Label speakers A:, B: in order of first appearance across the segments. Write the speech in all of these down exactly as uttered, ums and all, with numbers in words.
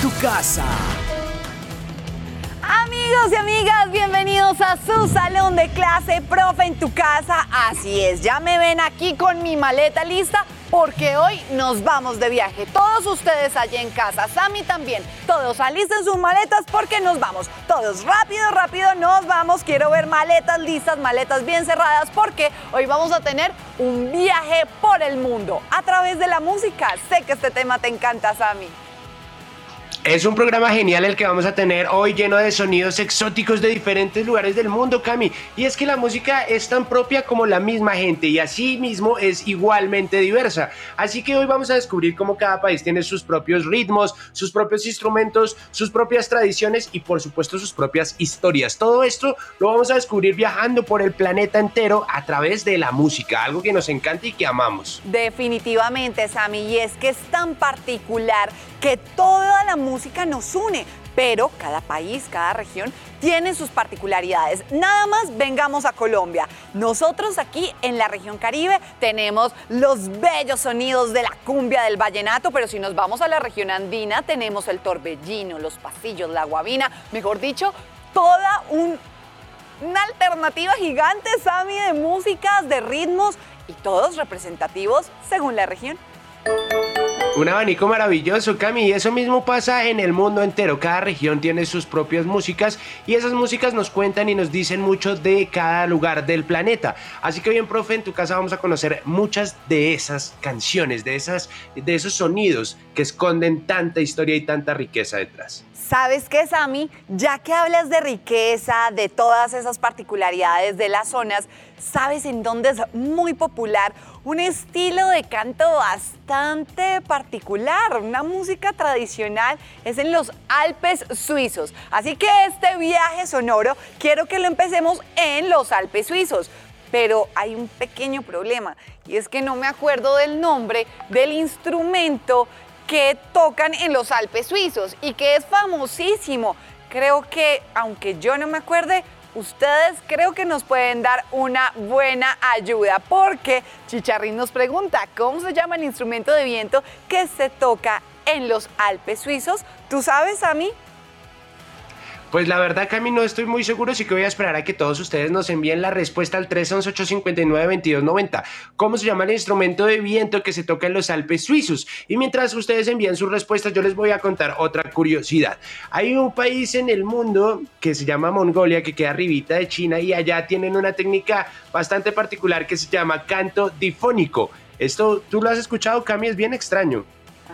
A: tu casa.
B: Amigos y amigas, bienvenidos a su salón de clase, Profe en tu casa. Así es, ya me ven aquí con mi maleta lista porque hoy nos vamos de viaje. Todos ustedes allá en casa, Sammy también, todos alisten sus maletas porque nos vamos. Todos rápido, rápido nos vamos. Quiero ver maletas listas, maletas bien cerradas porque hoy vamos a tener un viaje por el mundo a través de la música. Sé que este tema te encanta, Sammy.
C: Es un programa genial el que vamos a tener hoy, lleno de sonidos exóticos de diferentes lugares del mundo, Cami. Y es que la música es tan propia como la misma gente y así mismo es igualmente diversa. Así que hoy vamos a descubrir cómo cada país tiene sus propios ritmos, sus propios instrumentos, sus propias tradiciones y por supuesto sus propias historias. Todo esto lo vamos a descubrir viajando por el planeta entero a través de la música, algo que nos encanta y que amamos.
B: Definitivamente, Sammy, y es que es tan particular que toda la música nos une, pero cada país, cada región tiene sus particularidades. Nada más vengamos a Colombia. Nosotros aquí en la región Caribe tenemos los bellos sonidos de la cumbia, del vallenato, pero si nos vamos a la región andina tenemos el torbellino, los pasillos, la guabina, mejor dicho, toda un, una alternativa gigante, Sammy, de músicas, de ritmos y todos representativos según la región.
C: Un abanico maravilloso, Cami, y eso mismo pasa en el mundo entero. Cada región tiene sus propias músicas y esas músicas nos cuentan y nos dicen mucho de cada lugar del planeta. Así que bien, profe, en tu casa vamos a conocer muchas de esas canciones, de, esas, de esos sonidos que esconden tanta historia y tanta riqueza detrás.
B: ¿Sabes qué, Sammy? Ya que hablas de riqueza, de todas esas particularidades de las zonas, ¿sabes en dónde es muy popular un estilo de canto bastante particular? Una música tradicional es en los Alpes suizos. Así que este viaje sonoro quiero que lo empecemos en los Alpes suizos. Pero hay un pequeño problema y es que no me acuerdo del nombre del instrumento que tocan en los Alpes suizos y que es famosísimo. Creo que, aunque yo no me acuerde, ustedes creo que nos pueden dar una buena ayuda porque Chicharrín nos pregunta ¿cómo se llama el instrumento de viento que se toca en los Alpes suizos? ¿Tú sabes, Sammy?
C: Pues la verdad, Cami, no estoy muy seguro, así que voy a esperar a que todos ustedes nos envíen la respuesta al tres once, ocho cinco nueve, veintidós noventa. ¿Cómo se llama el instrumento de viento que se toca en los Alpes suizos? Y mientras ustedes envían sus respuestas, yo les voy a contar otra curiosidad. Hay un país en el mundo que se llama Mongolia, que queda arribita de China, y allá tienen una técnica bastante particular que se llama canto difónico. Esto, ¿tú lo has escuchado, Cami? Es bien extraño.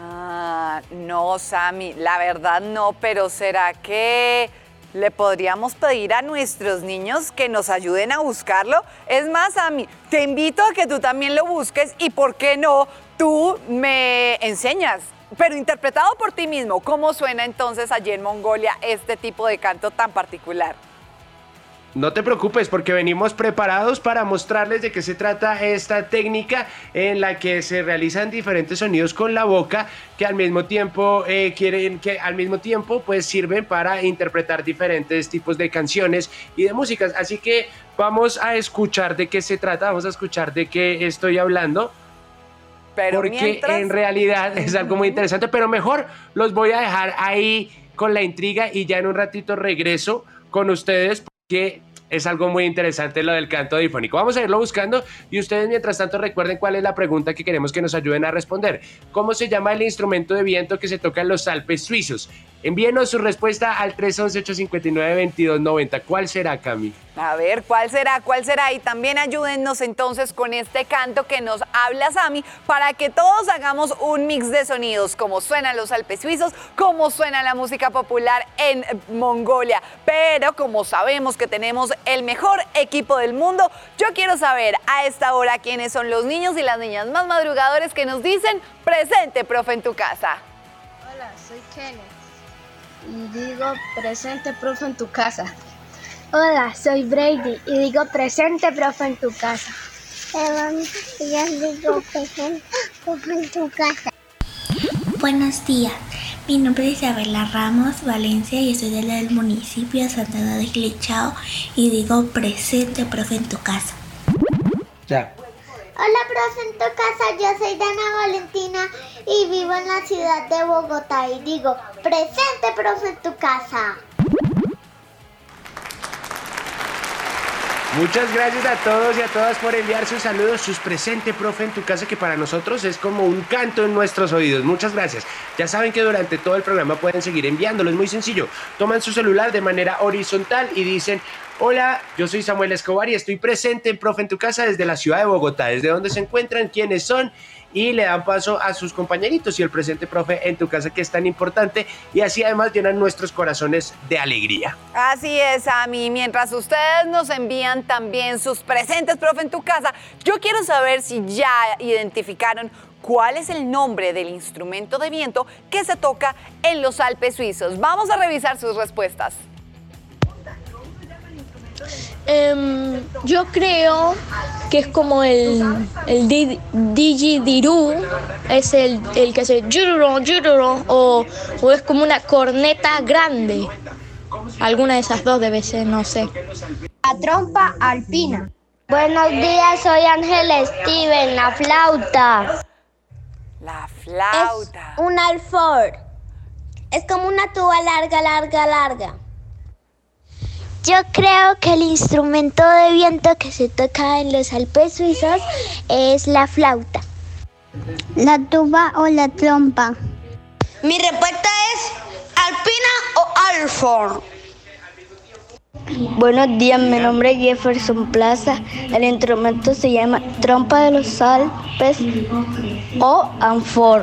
B: Ah, no, Sammy, la verdad no, pero ¿será que le podríamos pedir a nuestros niños que nos ayuden a buscarlo? Es más, Sammy, te invito a que tú también lo busques y, ¿por qué no? Tú me enseñas, pero interpretado por ti mismo, ¿cómo suena entonces allí en Mongolia este tipo de canto tan particular?
C: No te preocupes porque venimos preparados para mostrarles de qué se trata esta técnica en la que se realizan diferentes sonidos con la boca que al mismo tiempo eh, quieren que al mismo tiempo pues sirven para interpretar diferentes tipos de canciones y de músicas. Así que vamos a escuchar de qué se trata, vamos a escuchar de qué estoy hablando. Pero porque mientras... en realidad es algo muy interesante, pero mejor los voy a dejar ahí con la intriga y ya en un ratito regreso con ustedes, que es algo muy interesante lo del canto difónico. Vamos a irlo buscando y ustedes mientras tanto recuerden cuál es la pregunta que queremos que nos ayuden a responder. ¿Cómo se llama el instrumento de viento que se toca en los Alpes suizos? Envíenos su respuesta al tres once, ocho cinco nueve, veintidós noventa. ¿Cuál será, Cami?
B: A ver, ¿cuál será? ¿Cuál será? Y también ayúdennos entonces con este canto que nos habla Sammy para que todos hagamos un mix de sonidos, como suenan los Alpes suizos, como suena la música popular en Mongolia. Pero como sabemos que tenemos el mejor equipo del mundo, yo quiero saber a esta hora quiénes son los niños y las niñas más madrugadores que nos dicen presente, profe, en tu casa.
D: Hola, soy Kenneth y digo presente, profe, en tu casa.
E: Hola, soy Brady y digo presente, profe, en tu casa.
F: Hola, yo digo presente, profe, en tu casa.
G: Buenos días, mi nombre es Isabela Ramos Valencia y soy del municipio de Santana de Clichao y digo presente, profe, en tu casa.
C: Ya.
F: Hola, profe, en tu casa, yo soy Dana Valentina y vivo en la ciudad de Bogotá y digo presente, profe, en tu casa.
C: Muchas gracias a todos y a todas por enviar sus saludos, sus presente, profe, en tu casa, que para nosotros es como un canto en nuestros oídos. Muchas gracias. Ya saben que durante todo el programa pueden seguir enviándolo, es muy sencillo. Toman su celular de manera horizontal y dicen: hola, yo soy Samuel Escobar y estoy presente en Profe en tu casa desde la ciudad de Bogotá. Desde dónde se encuentran, quiénes son, y le dan paso a sus compañeritos y el presente profe en tu casa, que es tan importante, y así además llenan nuestros corazones de alegría.
B: Así es, Ami. Mientras ustedes nos envían también sus presentes, profe, en tu casa, yo quiero saber si ya identificaron cuál es el nombre del instrumento de viento que se toca en los Alpes suizos. Vamos a revisar sus respuestas.
A: Um, yo creo que es como el, el di, didgeridoo, es el, el que hace yururo, yururo, o, o es como una corneta grande. Alguna de esas dos debe ser, no sé.
E: La trompa alpina.
F: Buenos días, soy Ángel Steven, la flauta.
B: La flauta.
F: Es un alfor. Es como una tuba larga, larga, larga. Yo creo que el instrumento de viento que se toca en los Alpes suizos es la flauta.
E: La tuba o la trompa.
A: Mi respuesta es alpina o alfor.
H: Buenos días, mi nombre es Jefferson Plaza. El instrumento se llama trompa de los Alpes o alfor.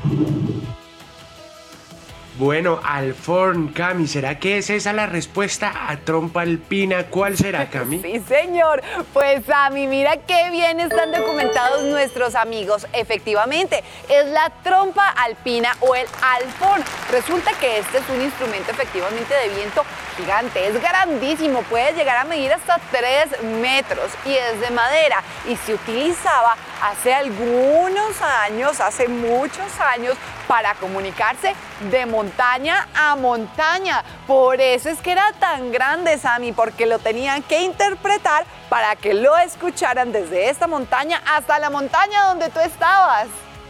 C: Bueno, alforn, Cami, ¿será que es esa la respuesta a trompa alpina? ¿Cuál será, Cami?
B: Sí, señor. Pues, Ami, mira qué bien están documentados nuestros amigos. Efectivamente, es la trompa alpina o el alforn. Resulta que este es un instrumento efectivamente de viento gigante. Es grandísimo, puede llegar a medir hasta tres metros y es de madera. Y se utilizaba hace algunos años, hace muchos años, para comunicarse de montaña a montaña. Por eso es que era tan grande, Sammy, porque lo tenían que interpretar para que lo escucharan desde esta montaña hasta la montaña donde tú estabas.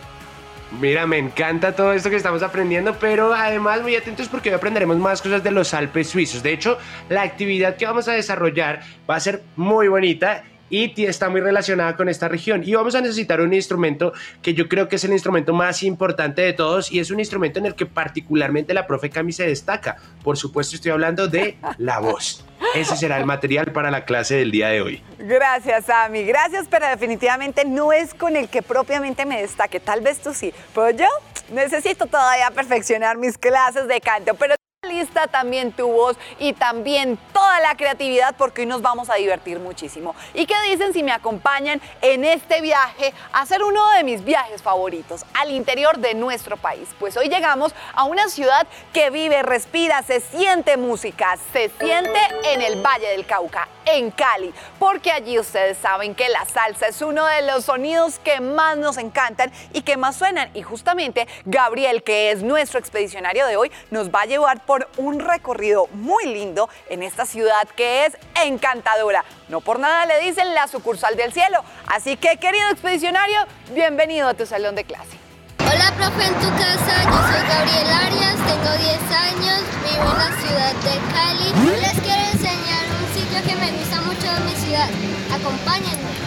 C: Mira, me encanta todo esto que estamos aprendiendo, pero además muy atentos porque hoy aprenderemos más cosas de los Alpes suizos. De hecho, la actividad que vamos a desarrollar va a ser muy bonita y está muy relacionada con esta región, y vamos a necesitar un instrumento que yo creo que es el instrumento más importante de todos, y es un instrumento en el que particularmente la profe Cami se destaca. Por supuesto, estoy hablando de la voz. Ese será el material para la clase del día de hoy.
B: Gracias, Ami, gracias, pero definitivamente no es con el que propiamente me destaque. Tal vez tú sí, pero yo necesito todavía perfeccionar mis clases de canto, pero lista también tu voz y también toda la creatividad, porque hoy nos vamos a divertir muchísimo. ¿Y qué dicen si me acompañan en este viaje a hacer uno de mis viajes favoritos al interior de nuestro país? Pues hoy llegamos a una ciudad que vive, respira, se siente música, se siente en el Valle del Cauca, en Cali, porque allí ustedes saben que la salsa es uno de los sonidos que más nos encantan y que más suenan, y justamente Gabriel, que es nuestro expedicionario de hoy, nos va a llevar por un recorrido muy lindo en esta ciudad que es encantadora. No por nada le dicen la sucursal del cielo. Así que, querido expedicionario, bienvenido a tu salón de clase.
D: Hola, profe, en tu casa. Yo soy Gabriel Arias, tengo diez años, vivo en la ciudad de Cali. Hoy les quiero enseñar un sitio que me gusta mucho de mi ciudad. Acompáñenme.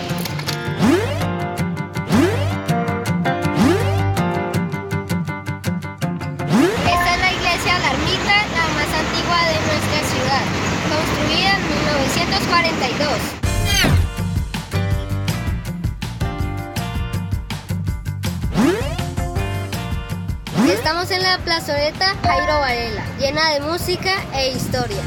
D: La ermita, la más antigua de nuestra ciudad, construida en mil novecientos cuarenta y dos. Estamos en la plazoleta Jairo Varela, llena de música e historias.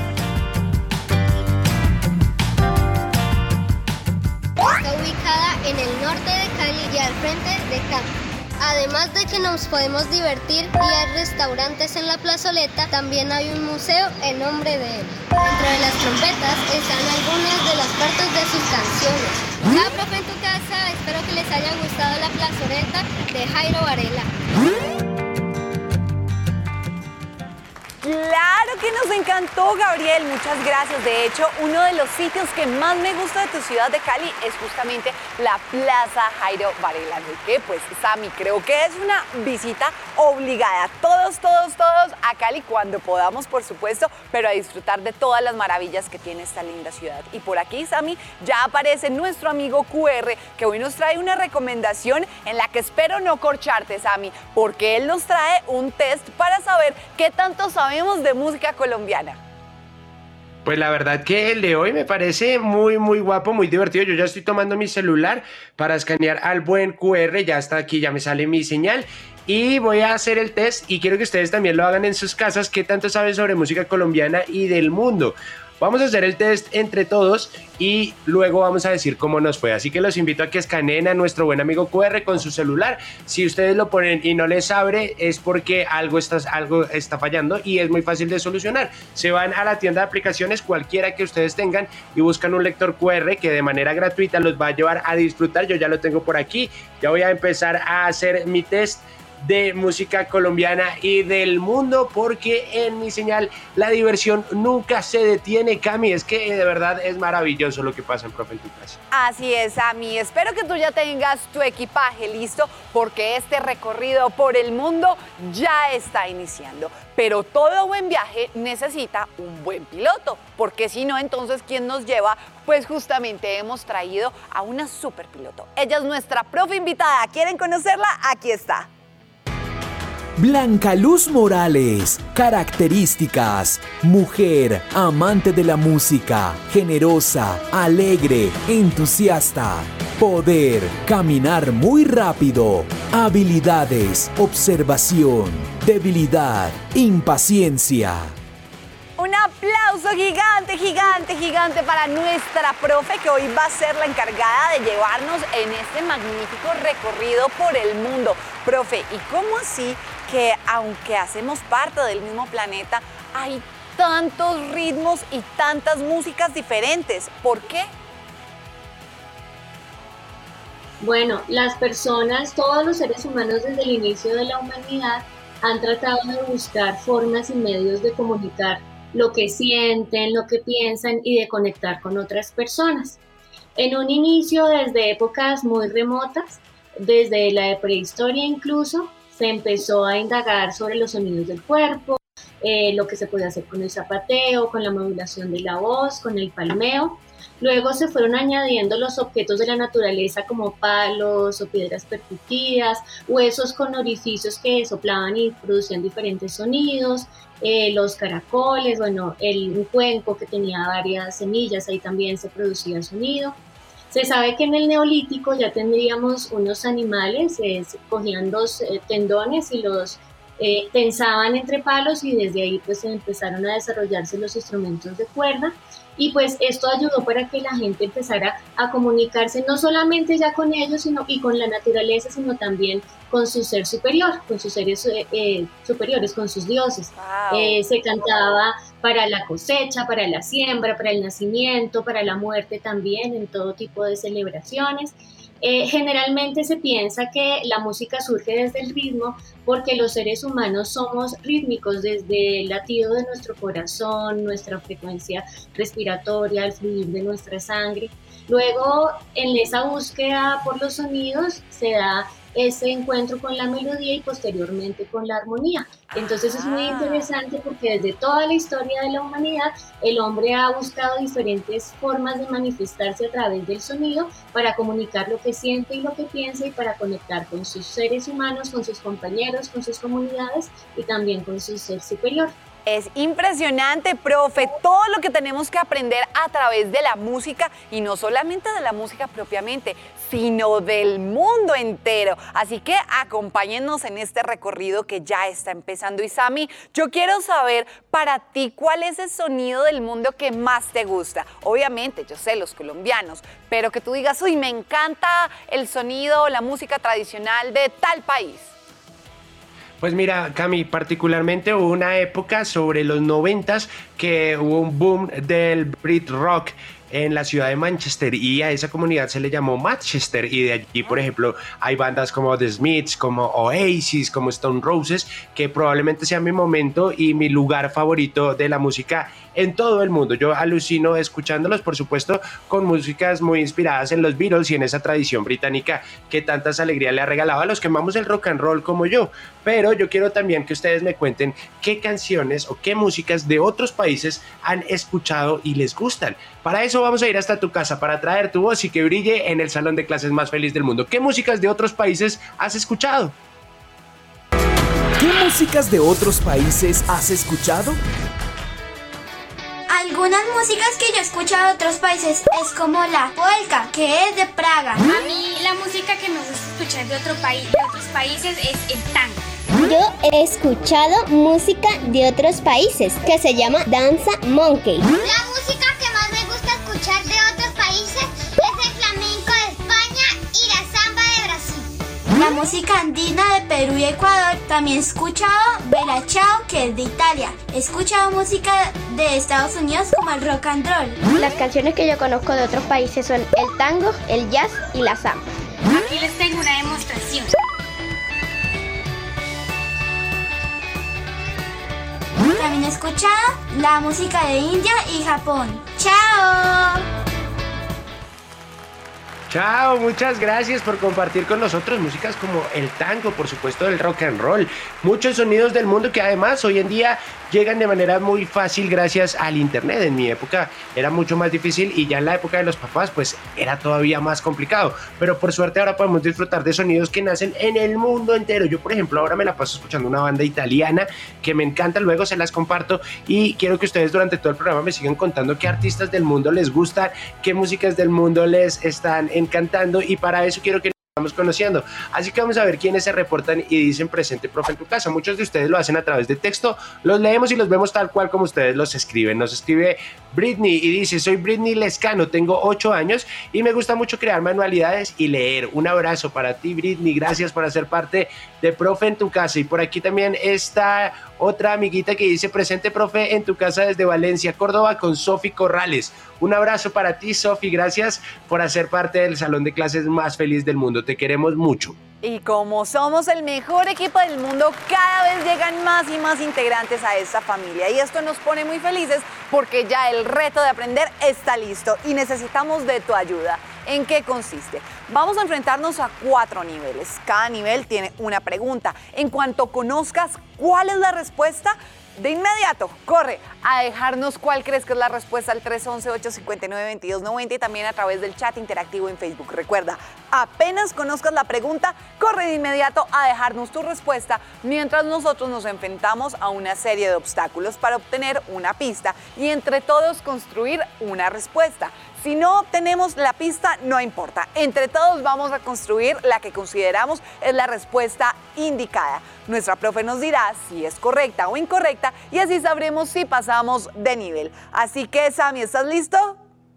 D: Está ubicada en el norte de Cali y al frente de Cali. Además de que nos podemos divertir y hay restaurantes en la plazoleta, también hay un museo en nombre de él. Dentro de las trompetas están algunas de las partes de sus canciones. Chao, profe, en tu casa. Espero que les haya gustado la plazoleta de Jairo Varela.
B: Claro que nos encantó, Gabriel. Muchas gracias. De hecho, uno de los sitios que más me gusta de tu ciudad de Cali es justamente la Plaza Jairo Varela. Así que, pues, Sammy, creo que es una visita obligada. Todos, todos, todos a Cali cuando podamos, por supuesto, pero a disfrutar de todas las maravillas que tiene esta linda ciudad. Y por aquí, Sammy, ya aparece nuestro amigo Q R, que hoy nos trae una recomendación en la que espero no corcharte, Sammy, porque él nos trae un test para saber qué tanto sabemos de música colombiana.
C: Pues la verdad que el de hoy me parece muy, muy guapo, muy divertido. Yo ya estoy tomando mi celular para escanear al buen Q R. Ya está aquí, ya me sale mi señal. Y voy a hacer el test y quiero que ustedes también lo hagan en sus casas. ¿Qué tanto saben sobre música colombiana y del mundo? Vamos a hacer el test entre todos y luego vamos a decir cómo nos fue. Así que los invito a que escaneen a nuestro buen amigo Q R con su celular. Si ustedes lo ponen y no les abre, es porque algo está, algo está fallando y es muy fácil de solucionar. Se van a la tienda de aplicaciones, cualquiera que ustedes tengan, y buscan un lector Q R que de manera gratuita los va a llevar a disfrutar. Yo ya lo tengo por aquí. Ya voy a empezar a hacer mi test de música colombiana y del mundo, porque en mi señal la diversión nunca se detiene, Cami. Es que de verdad es maravilloso lo que pasa en Profe en tu casa.
B: Así es, Sammy. Espero que tú ya tengas tu equipaje listo, porque este recorrido por el mundo ya está iniciando. Pero todo buen viaje necesita un buen piloto, porque si no, entonces ¿quién nos lleva? Pues justamente hemos traído a una super piloto. Ella es nuestra profe invitada. ¿Quieren conocerla? Aquí está.
I: Blanca Luz Morales. Características: mujer, amante de la música, generosa, alegre, entusiasta. Poder: caminar muy rápido. Habilidades: observación. Debilidad: impaciencia.
B: Un aplauso gigante, gigante, gigante para nuestra profe, que hoy va a ser la encargada de llevarnos en este magnífico recorrido por el mundo. Profe, ¿y cómo así que aunque hacemos parte del mismo planeta, hay tantos ritmos y tantas músicas diferentes? ¿Por qué?
J: Bueno, las personas, todos los seres humanos desde el inicio de la humanidad han tratado de buscar formas y medios de comunicar lo que sienten, lo que piensan y de conectar con otras personas. En un inicio, desde épocas muy remotas, desde la prehistoria incluso, se empezó a indagar sobre los sonidos del cuerpo, eh, lo que se puede hacer con el zapateo, con la modulación de la voz, con el palmeo. Luego se fueron añadiendo los objetos de la naturaleza como palos o piedras percutidas, huesos con orificios que soplaban y producían diferentes sonidos, eh, los caracoles, bueno, el un cuenco que tenía varias semillas, ahí también se producía sonido. Se sabe que en el Neolítico ya tendríamos unos animales, eh, cogían dos eh, tendones y los eh, tensaban entre palos, y desde ahí pues empezaron a desarrollarse los instrumentos de cuerda. Y pues esto ayudó para que la gente empezara a comunicarse no solamente ya con ellos sino, y con la naturaleza, sino también con su ser superior, con sus seres eh, superiores, con sus dioses.
B: Wow.
J: Eh, se cantaba para la cosecha, para la siembra, para el nacimiento, para la muerte también, en todo tipo de celebraciones. Eh, generalmente se piensa que la música surge desde el ritmo, porque los seres humanos somos rítmicos desde el latido de nuestro corazón, nuestra frecuencia respiratoria, el fluir de nuestra sangre. Luego, en esa búsqueda por los sonidos, se da ese encuentro con la melodía y posteriormente con la armonía. Entonces es muy interesante porque desde toda la historia de la humanidad el hombre ha buscado diferentes formas de manifestarse a través del sonido para comunicar lo que siente y lo que piensa, y para conectar con sus seres humanos, con sus compañeros, con sus comunidades y también con su ser superior.
B: Es impresionante, profe, todo lo que tenemos que aprender a través de la música, y no solamente de la música propiamente, sino del mundo entero. Así que acompáñennos en este recorrido que ya está empezando. Y Sammy, yo quiero saber para ti cuál es el sonido del mundo que más te gusta. Obviamente, yo sé los colombianos, pero que tú digas, uy, me encanta el sonido, la música tradicional de tal país.
C: Pues mira, Cami, particularmente hubo una época sobre los noventas que hubo un boom del Brit Rock, en la ciudad de Manchester y a esa comunidad se le llamó Manchester, y de allí, por ejemplo, hay bandas como The Smiths, como Oasis, como Stone Roses, que probablemente sea mi momento y mi lugar favorito de la música en todo el mundo. Yo alucino escuchándolos, por supuesto, con músicas muy inspiradas en los Beatles y en esa tradición británica que tantas alegrías le ha regalado a los que amamos el rock and roll como yo. Pero yo quiero también que ustedes me cuenten qué canciones o qué músicas de otros países han escuchado y les gustan. Para eso vamos a ir hasta tu casa para traer tu voz y que brille en el salón de clases más feliz del mundo. ¿Qué músicas de otros países has escuchado?
I: ¿Qué músicas de otros países has escuchado?
G: Algunas músicas que yo he escuchado de otros países es como la polka, que es de Praga.
K: A mí la música que me gusta escuchar de, otro país, de otros países es el tango.
F: Yo he escuchado música de otros países que se llama Danza Monkey.
D: La música que más me gusta escuchar de otros países es el flamenco de España y la samba de Brasil.
G: La música andina de Perú y Ecuador. También he escuchado Bella Ciao, que es de Italia. He escuchado música de Estados Unidos como el rock and roll.
H: Las canciones que yo conozco de otros países son el tango, el jazz y la samba.
K: Aquí les tengo una demostración.
G: También he escuchado la música de India y Japón. ¡Chao!
C: Chao, muchas gracias por compartir con nosotros músicas como el tango, por supuesto el rock and roll, muchos sonidos del mundo que además hoy en día llegan de manera muy fácil gracias al internet. En mi época era mucho más difícil y ya en la época de los papás pues era todavía más complicado, pero por suerte ahora podemos disfrutar de sonidos que nacen en el mundo entero. Yo por ejemplo ahora me la paso escuchando una banda italiana que me encanta, luego se las comparto y quiero que ustedes durante todo el programa me sigan contando qué artistas del mundo les gustan, qué músicas del mundo les están encantando, y para eso quiero que estamos conociendo. Así que vamos a ver quiénes se reportan y dicen presente profe en tu casa. Muchos de ustedes lo hacen a través de texto, los leemos y los vemos tal cual como ustedes los escriben. Nos escribe Britney y dice: soy Britney Lescano, tengo ocho años y me gusta mucho crear manualidades y leer. Un abrazo para ti, Britney, gracias por hacer parte de profe en tu casa. Y por aquí también está otra amiguita que dice presente profe en tu casa desde Valencia, Córdoba, con Sofi Corrales. Un abrazo para ti, Sofi, gracias por hacer parte del salón de clases más feliz del mundo. Te queremos mucho.
B: Y como somos el mejor equipo del mundo, cada vez llegan más y más integrantes a esta familia. Y esto nos pone muy felices porque ya el reto de aprender está listo y necesitamos de tu ayuda. ¿En qué consiste? Vamos a enfrentarnos a cuatro niveles. Cada nivel tiene una pregunta. En cuanto conozcas cuál es la respuesta, de inmediato, corre a dejarnos cuál crees que es la respuesta al tres once, ocho cincuenta y nueve, veintidós noventa y también a través del chat interactivo en Facebook. Recuerda, apenas conozcas la pregunta, corre de inmediato a dejarnos tu respuesta mientras nosotros nos enfrentamos a una serie de obstáculos para obtener una pista y entre todos construir una respuesta. Si no obtenemos la pista, no importa. Entre todos vamos a construir la que consideramos es la respuesta indicada. Nuestra profe nos dirá si es correcta o incorrecta y así sabremos si pasamos de nivel. Así que, Sammy, ¿estás listo?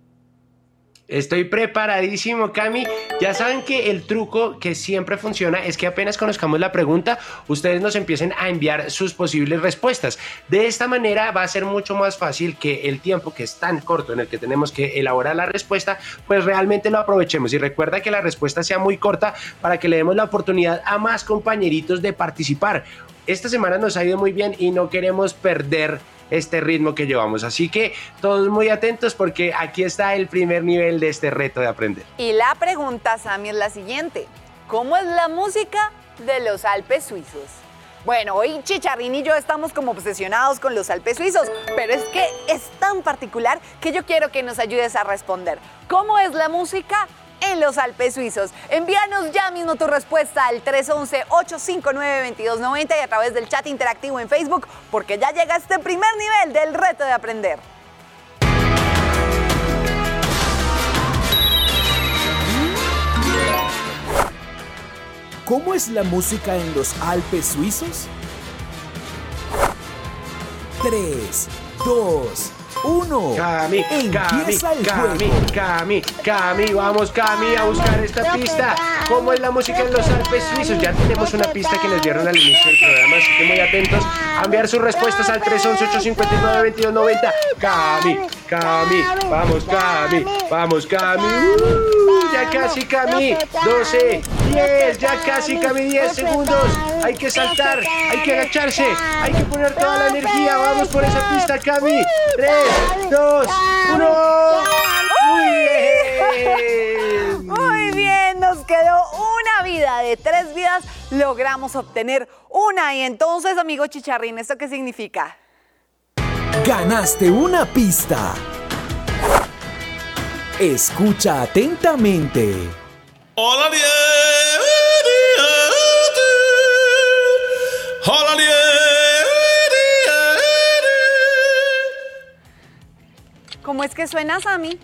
C: Estoy preparadísimo, Cami. Ya saben que el truco que siempre funciona es que apenas conozcamos la pregunta, ustedes nos empiecen a enviar sus posibles respuestas. De esta manera va a ser mucho más fácil que el tiempo, que es tan corto en el que tenemos que elaborar la respuesta, pues realmente lo aprovechemos. Y recuerda que la respuesta sea muy corta para que le demos la oportunidad a más compañeritos de participar. Esta semana nos ha ido muy bien y no queremos perder este ritmo que llevamos, así que todos muy atentos porque aquí está el primer nivel de este reto de aprender.
B: Y la pregunta, Sammy, es la siguiente: ¿cómo es la música de los Alpes suizos? Bueno, hoy Chicharrín y yo estamos como obsesionados con los Alpes suizos, pero es que es tan particular que yo quiero que nos ayudes a responder. ¿Cómo es la música en los Alpes suizos? Envíanos ya mismo tu respuesta al tres once, ocho cincuenta y nueve, veintidós noventa y a través del chat interactivo en Facebook, porque ya llega este primer nivel del reto de aprender.
I: ¿Cómo es la música en los Alpes suizos? tres, dos, uno.
C: Cami,
I: Empieza
C: Cami,
I: el
C: Cami,
I: juego.
C: Cami, Cami, vamos Cami a buscar esta pista. ¿Cómo es la música en los Alpes suizos? Ya tenemos una pista que nos dieron al inicio del programa, así que muy atentos a enviar sus respuestas al tres once, ocho cinco nueve, veintidós noventa. Cami, Cami, vamos Cami, vamos Cami. Uh, ya casi Cami. doce, diez, ya casi Cami, diez segundos. Hay que saltar, hay que agacharse, hay que poner toda la energía. Vamos por esa pista, Cami. tres, dos, uno. Muy bien.
B: Muy bien, nos quedó una vida. De tres vidas logramos obtener una. Y entonces, amigo Chicharrín, ¿esto qué significa?
I: Ganaste una pista. Escucha atentamente.
L: Hola, die, hola, die,
B: ¿Cómo es que suena, Sammy?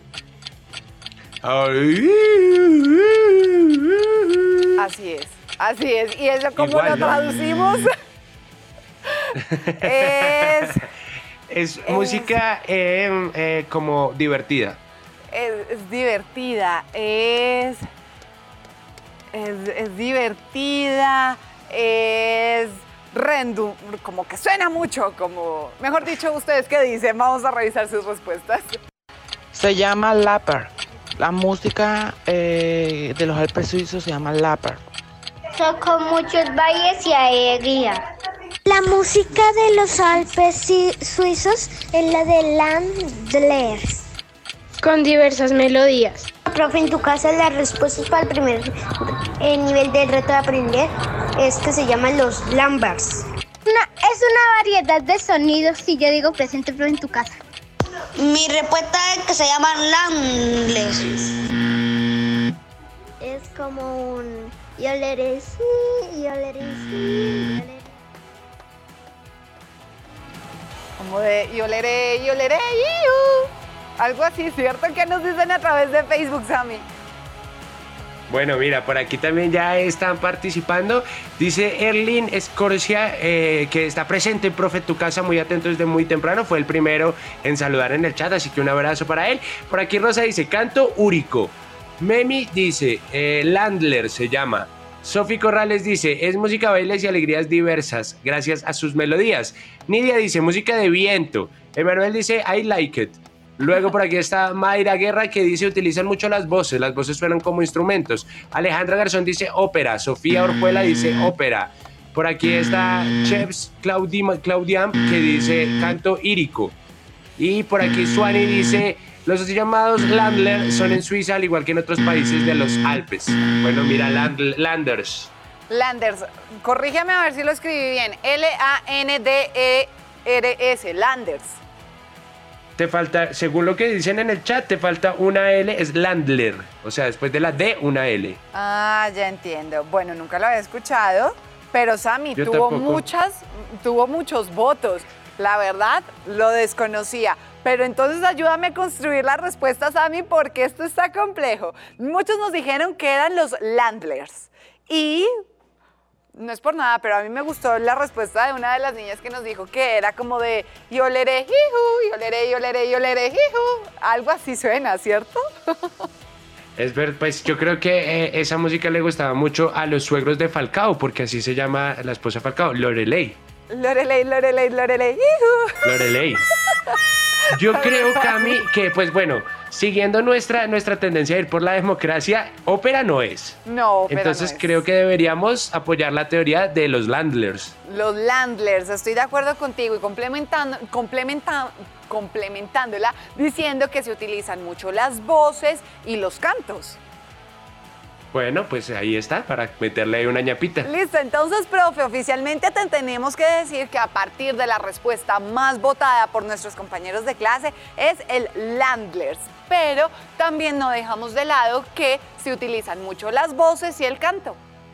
B: Así es, así es. ¿Y eso cómo
C: Igual,
B: lo
C: ¿no?
B: traducimos? es,
C: Es,
B: Es-
C: música eh, eh, como divertida.
B: es, es divertida, es, es, es divertida, es rendu, como que suena mucho, como, mejor dicho, ¿ustedes qué dicen? Vamos a revisar sus respuestas.
M: Se llama Lapper. La música eh, de los Alpes suizos se llama Lapper.
E: Son con muchos bailes y alegría.
F: La música de los Alpes si- suizos es la de Landlers.
E: Con diversas melodías.
F: Profe, en tu casa las respuestas para el primer eh, nivel del reto de aprender es que se llaman los Lambers.
E: Una- es una variedad de sonidos si yo digo presente, pero en tu casa.
F: Mi respuesta es que se llaman Landlers.
E: Es como un yoleré sí, yoleré sí, yoleré.
B: Como de yoleré, yoleré, iu. Algo así, ¿cierto? ¿Qué nos dicen a través de Facebook, Sammy?
C: Bueno, mira, por aquí también ya están participando. Dice Erlin Escorcia, eh, que está presente en Profe Tu Casa, muy atento desde muy temprano. Fue el primero en saludar en el chat, así que un abrazo para él. Por aquí Rosa dice, canto úrico. Memi dice, eh, Landler se llama. Sofi Corrales dice, es música, bailes y alegrías diversas, gracias a sus melodías. Nidia dice, música de viento. Emanuel dice, I like it. Luego por aquí está Mayra Guerra, que dice, utilizan mucho las voces, las voces suenan como instrumentos. Alejandra Garzón dice, ópera. Sofía Orjuela dice, ópera. Por aquí está Chefs Claudia, Claudiam, que dice, canto írico. Y por aquí Suani dice, los así llamados Landler son en Suiza, al igual que en otros países de los Alpes. Bueno, mira, Land, Landers.
B: Landers, corrígeme a ver si lo escribí bien. L A N D E R S, Landers.
C: Te falta, según lo que dicen en el chat, te falta una L, es Landler. O sea, después de la D, una L.
B: Ah, ya entiendo. Bueno, nunca lo había escuchado, pero Sammy
C: Yo
B: tuvo
C: tampoco.
B: muchas, tuvo muchos votos. La verdad, lo desconocía. Pero entonces ayúdame a construir la respuesta, Sammy, porque esto está complejo. Muchos nos dijeron que eran los Landlers. Y no es por nada, pero a mí me gustó la respuesta de una de las niñas que nos dijo que era como de yoleré, jiju, yoleré, yoleré, yoleré, jiju. Algo así suena, ¿cierto?
C: Es ver, pues yo creo que eh, esa música le gustaba mucho a los suegros de Falcao, porque así se llama la esposa de Falcao, Lorelei.
B: Lorelei, Lorelei, Lorelei, jiju.
C: Lorelei. Yo creo, Cami, que pues bueno, siguiendo nuestra, nuestra tendencia a ir por la democracia, ópera no es.
B: No, pero
C: Entonces
B: no es.
C: creo que deberíamos apoyar la teoría de los Landlers.
B: Los Landlers, estoy de acuerdo contigo y complementando, complementa- complementándola diciendo que se utilizan mucho las voces y los cantos.
C: Bueno, pues ahí está, para meterle ahí una ñapita.
B: Listo, entonces, profe, oficialmente te tenemos que decir que a partir de la respuesta más votada por nuestros compañeros de clase es el Landlers, pero también no dejamos de lado que se utilizan mucho las voces y el canto.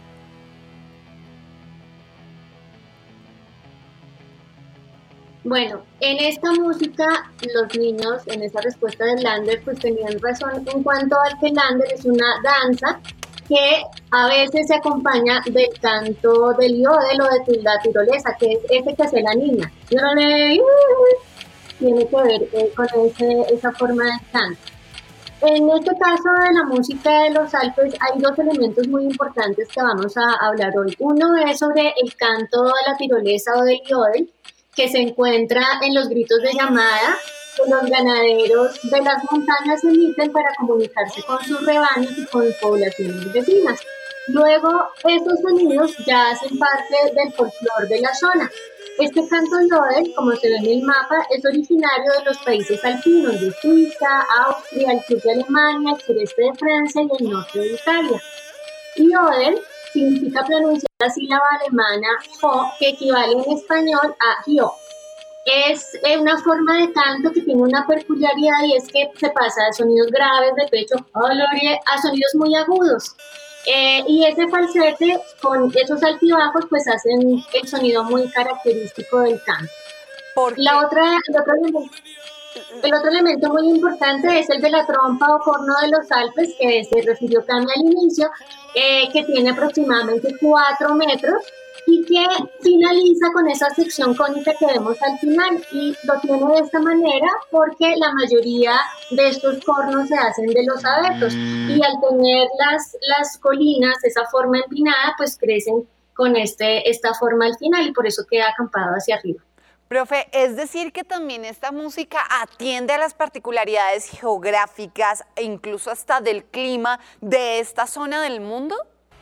J: Bueno, en esta música los niños en esa respuesta del Lander pues tenían razón en cuanto al que Lander es una danza que a veces se acompaña del canto del yodel o de la tirolesa, que es ese que hace la niña. tiene que ver eh, con ese, esa forma de canto. En este caso de la música de los Alpes hay dos elementos muy importantes que vamos a hablar hoy. Uno es sobre el canto de la tirolesa o del yodel, que se encuentra en los gritos de llamada que los ganaderos de las montañas emiten para comunicarse con sus rebaños y con poblaciones vecinas. Luego, estos sonidos ya hacen parte del folclore de la zona. Este canto yodel, como se ve en el mapa, es originario de los países alpinos de Suiza, Austria, el sur de Alemania, el sureste de Francia y el norte de Italia. Yodel significa pronunciar la sílaba alemana jo, que equivale en español a yo. Es una forma de canto que tiene una peculiaridad y es que se pasa de sonidos graves de pecho a sonidos muy agudos. Eh, y ese falsete con esos altibajos pues hacen el sonido muy característico del canto. La otra, el, otro elemento, el otro elemento muy importante es el de la trompa o corno de los Alpes, que se refirió Cami al inicio, eh, que tiene aproximadamente cuatro metros y que finaliza con esa sección cónica que vemos al final, y lo tiene de esta manera porque la mayoría de estos cornos se hacen de los abetos y al tener las, las colinas, esa forma empinada, pues crecen con este, esta forma al final y por eso queda acampado hacia arriba.
B: Profe, es decir que también esta música atiende a las particularidades geográficas e incluso hasta del clima de esta zona del mundo.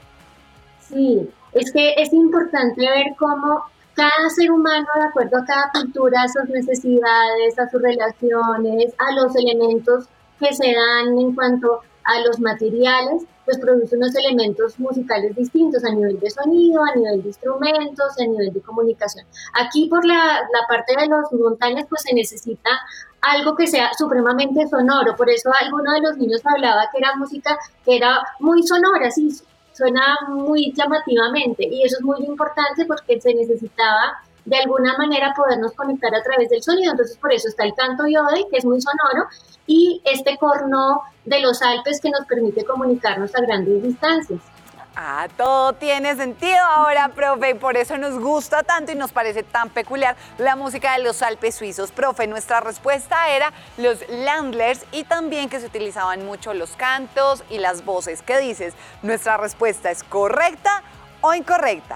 J: Sí, es que es importante ver cómo cada ser humano, de acuerdo a cada cultura, a sus necesidades, a sus relaciones, a los elementos que se dan en cuanto a los materiales, pues produce unos elementos musicales distintos a nivel de sonido, a nivel de instrumentos, a nivel de comunicación. Aquí por la, la parte de las montañas pues se necesita algo que sea supremamente sonoro, por eso alguno de los niños hablaba que era música que era muy sonora, sí, suena muy llamativamente y eso es muy importante porque se necesitaba de alguna manera podernos conectar a través del sonido, entonces por eso está el canto yodel, que es muy sonoro, y este corno de los Alpes que nos permite comunicarnos a grandes distancias.
B: Ah, todo tiene sentido ahora, profe, y por eso nos gusta tanto y nos parece tan peculiar la música de los Alpes suizos. Profe, nuestra respuesta era los Landlers y también que se utilizaban mucho los cantos y las voces. ¿Qué dices? ¿Nuestra respuesta es correcta o incorrecta?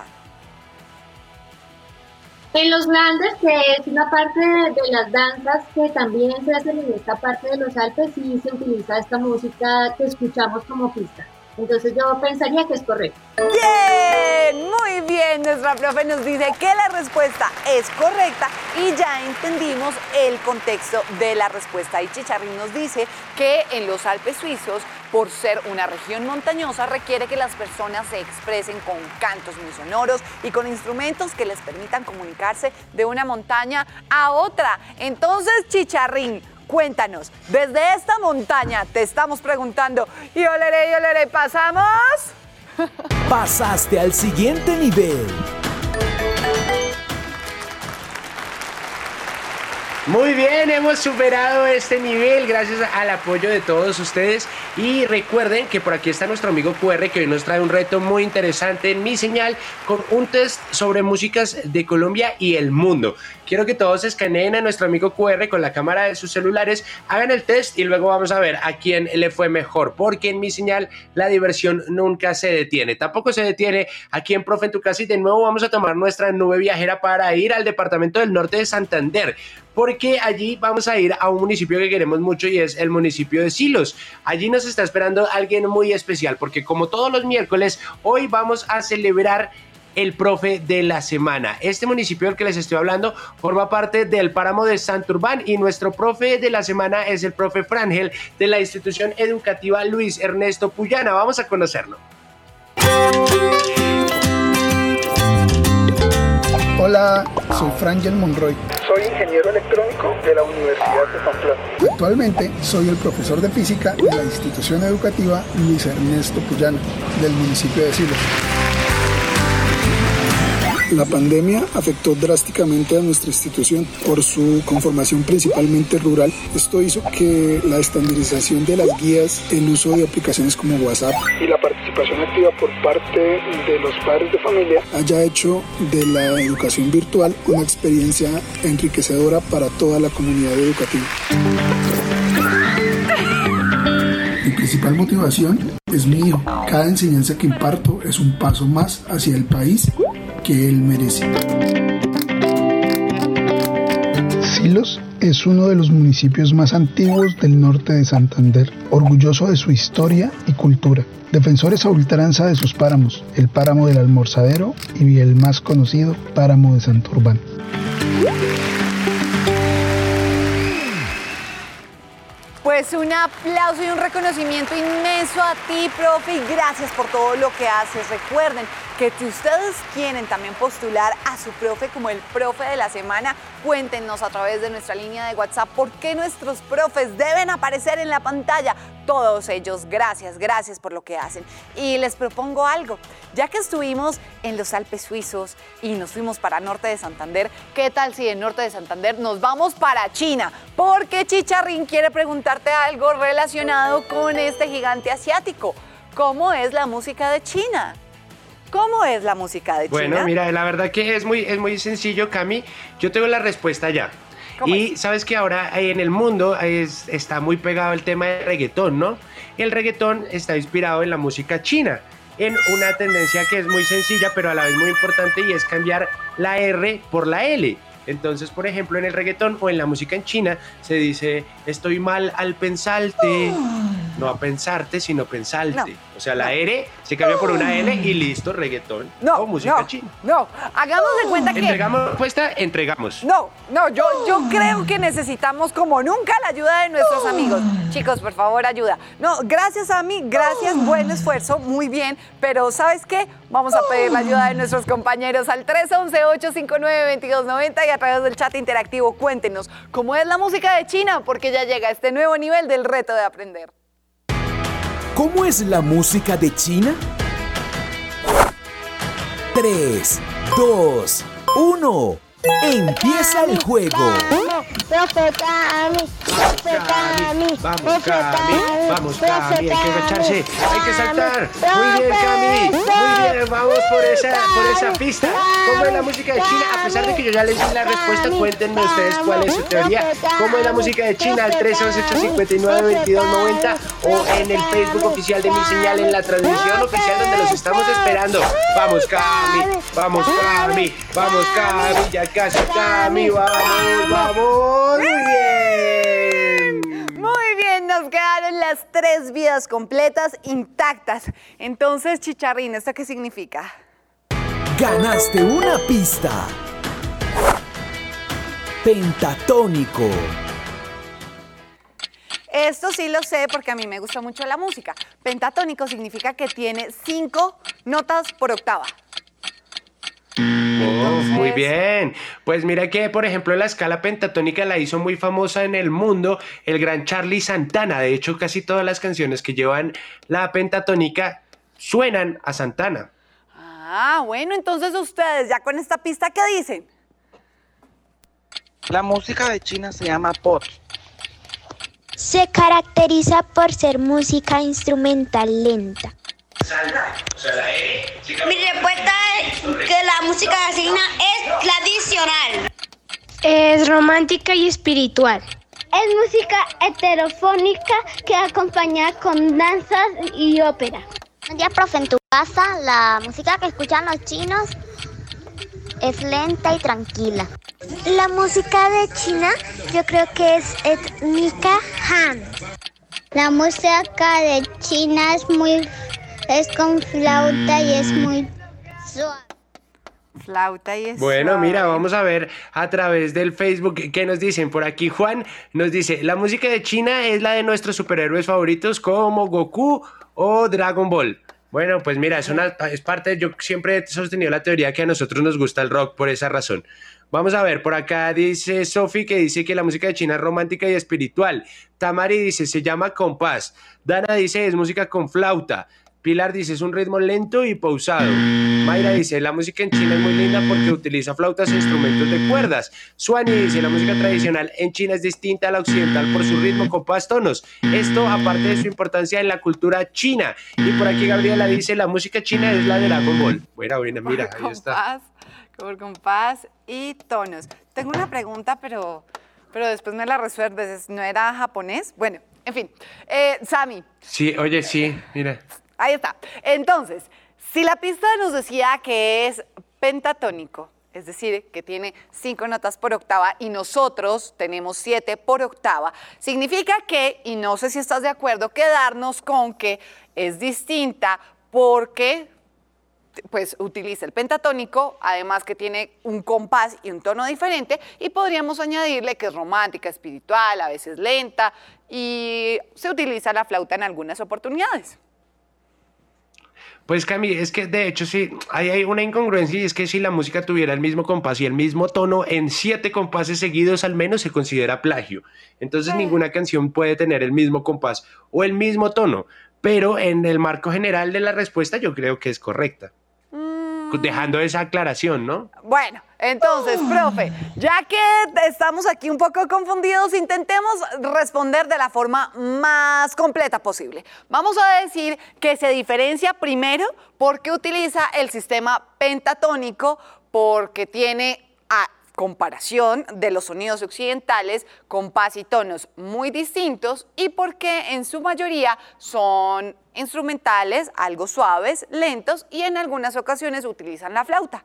J: En los Landers, que es una parte de, de las danzas que también se hacen en esta parte de los Alpes, sí se utiliza esta música que escuchamos como pista. Entonces yo pensaría que es correcto.
B: ¡Bien! Muy bien, nuestra profe nos dice que la respuesta es correcta y ya entendimos el contexto de la respuesta. Y Chicharrín nos dice que en los Alpes suizos, por ser una región montañosa, requiere que las personas se expresen con cantos muy sonoros y con instrumentos que les permitan comunicarse de una montaña a otra. Entonces, Chicharrín, cuéntanos, desde esta montaña te estamos preguntando, y oleré, y oleré, ¿pasamos?
I: Pasaste al siguiente nivel.
C: Muy bien, hemos superado este nivel gracias al apoyo de todos ustedes y recuerden que por aquí está nuestro amigo Q R que hoy nos trae un reto muy interesante en Mi Señal con un test sobre músicas de Colombia y el mundo. Quiero que todos escaneen a nuestro amigo Q R con la cámara de sus celulares, hagan el test y luego vamos a ver a quién le fue mejor, porque en Mi Señal la diversión nunca se detiene, tampoco se detiene aquí en Profe en tu Casa y de nuevo vamos a tomar nuestra nube viajera para ir al departamento del norte de Santander, porque allí vamos a ir a un municipio que queremos mucho y es el municipio de Silos. Allí nos está esperando alguien muy especial, porque como todos los miércoles, hoy vamos a celebrar el profe de la semana. Este municipio del que les estoy hablando forma parte del páramo de Santurbán y nuestro profe de la semana es el profe Frangel de la institución educativa Luis Ernesto Puyana. Vamos a conocerlo.
L: Hola, soy Frangel Monroy.
N: Soy ingeniero electrónico de la Universidad de Pamplona.
L: Actualmente soy el profesor de física de la institución educativa Luis Ernesto Puyana, del municipio de Silos. La pandemia afectó drásticamente a nuestra institución por su conformación principalmente rural. Esto hizo que la estandarización de las guías, el uso de aplicaciones como WhatsApp y la participación activa por parte de los padres de familia haya hecho de la educación virtual una experiencia enriquecedora para toda la comunidad educativa. Mi principal motivación es mi hijo. Cada enseñanza que imparto es un paso más hacia el país que él merece. Silos es uno de los municipios más antiguos del norte de Santander, orgulloso de su historia y cultura. Defensores a ultranza de sus páramos, el páramo del Almorzadero y el más conocido páramo de Santurbán.
B: Pues un aplauso y un reconocimiento inmenso a ti, profe, y gracias por todo lo que haces. Recuerden que si ustedes quieren también postular a su profe como el profe de la semana, cuéntenos a través de nuestra línea de WhatsApp por qué nuestros profes deben aparecer en la pantalla. Todos ellos, gracias, gracias por lo que hacen. Y les propongo algo, ya que estuvimos en los Alpes suizos y nos fuimos para Norte de Santander, ¿qué tal si en Norte de Santander nos vamos para China? Porque Chicharrín quiere preguntarte algo relacionado con este gigante asiático. ¿Cómo es la música de China? ¿Cómo es la música de China?
C: Bueno, mira, la verdad que es muy, es muy sencillo, Cami. Yo tengo la respuesta ya. Y es? Sabes que ahora en el mundo es, está muy pegado el tema del reggaetón, ¿no? El reggaetón está inspirado en la música china, en una tendencia que es muy sencilla, pero a la vez muy importante, y es cambiar la R por la L. Entonces, por ejemplo, en el reggaetón o en la música en China se dice estoy mal al pensarte. No a pensarte, sino pensarte. No, o sea, la no. R se cambia por una L y listo, reggaetón no, o música
B: no,
C: china.
B: No, hagamos de cuenta que...
C: Entregamos respuesta, entregamos.
B: No, no, yo, yo creo que necesitamos como nunca la ayuda de nuestros amigos. Chicos, por favor, ayuda. No, gracias a mí, gracias, buen esfuerzo, muy bien. Pero, ¿sabes qué? Vamos a pedir la ayuda de nuestros compañeros al tres once, ocho cinco nueve, veintidós noventa y a través del chat interactivo cuéntenos cómo es la música de China, porque ya llega este nuevo nivel del reto de aprender.
I: ¿Cómo es la música de China? tres, dos, uno. ¡Empieza el juego!
F: Profe Cami, profe Cami,
C: vamos Cami, vamos Cami, hay que agacharse, hay que saltar. Muy bien, Cami, muy bien, vamos por esa, por esa pista. ¿Cómo es la música de China? A pesar de que yo ya les di la respuesta, cuéntenme ustedes cuál es su teoría. ¿Cómo es la música de China? Al tres once, ocho cinco nueve, veintidós noventa o en el Facebook oficial de Mi Señal, en la transmisión oficial donde los estamos esperando. Vamos Cami, vamos Cami, vamos Cami, ya casi Cami, vamos, vamos, muy bien.
B: Muy bien, nos quedaron las tres vidas completas intactas. Entonces, Chicharrín, ¿esto qué significa?
I: Ganaste una pista. Pentatónico.
B: Esto sí lo sé porque a mí me gusta mucho la música. Pentatónico significa que tiene cinco notas por octava.
C: Oh, muy bien. Pues mira que, por ejemplo, la escala pentatónica la hizo muy famosa en el mundo el gran Charlie Santana. De hecho, casi todas las canciones que llevan la pentatónica suenan a Santana.
B: Ah, bueno, entonces ustedes ya con esta pista, ¿qué dicen?
M: La música de China se llama pop.
F: Se caracteriza por ser música instrumental lenta.
C: O sea, la E,
O: mi respuesta es que la música de China es tradicional.
E: Es romántica y espiritual.
F: Es música heterofónica que acompaña con danzas y ópera.
P: Un día, profe, en tu casa la música que escuchan los chinos es lenta y tranquila.
F: La música de China yo creo que es étnica Han. La música de China es muy es con flauta y es muy suave.
B: Flauta y es
C: Bueno,
B: suave.
C: Mira, vamos a ver a través del Facebook qué nos dicen. Por aquí Juan nos dice, la música de China es la de nuestros superhéroes favoritos como Goku o Dragon Ball. Bueno, pues mira, es, una, es parte, yo siempre he sostenido la teoría que a nosotros nos gusta el rock por esa razón. Vamos a ver, por acá dice Sofi que dice que la música de China es romántica y espiritual. Tamari dice, se llama compás. Dana dice, es música con flauta. Pilar dice, es un ritmo lento y pausado. Mayra dice, la música en China es muy linda porque utiliza flautas e instrumentos de cuerdas. Suani dice, la música tradicional en China es distinta a la occidental por su ritmo, compás, tonos. Esto aparte de su importancia en la cultura china. Y por aquí Gabriela dice, la música china es la de Dragon Ball. Buena, buena, mira, ahí está.
B: Por compás y tonos. Tengo una pregunta, pero, pero después me la resuelves. ¿No era japonés? Bueno, en fin. Eh, Sammy.
C: Sí, oye, sí, mira.
B: Ahí está. Entonces, si la pista nos decía que es pentatónico, es decir, que tiene cinco notas por octava y nosotros tenemos siete por octava, significa que, y no sé si estás de acuerdo, quedarnos con que es distinta porque pues utiliza el pentatónico, además que tiene un compás y un tono diferente, y podríamos añadirle que es romántica, espiritual, a veces lenta, y se utiliza la flauta en algunas oportunidades.
C: Pues Cami, es que de hecho sí, hay, hay una incongruencia y es que si la música tuviera el mismo compás y el mismo tono en siete compases seguidos al menos se considera plagio. Entonces sí. Ninguna canción puede tener el mismo compás o el mismo tono, pero en el marco general de la respuesta yo creo que es correcta. Mm. Dejando esa aclaración, ¿no?
B: Bueno, entonces, uh. profe, ya que estamos aquí un poco confundidos, intentemos responder de la forma más completa posible. Vamos a decir que se diferencia primero porque utiliza el sistema pentatónico, porque tiene a comparación de los sonidos occidentales, compás y tonos muy distintos, y porque en su mayoría son instrumentales, algo suaves, lentos, y en algunas ocasiones utilizan la flauta.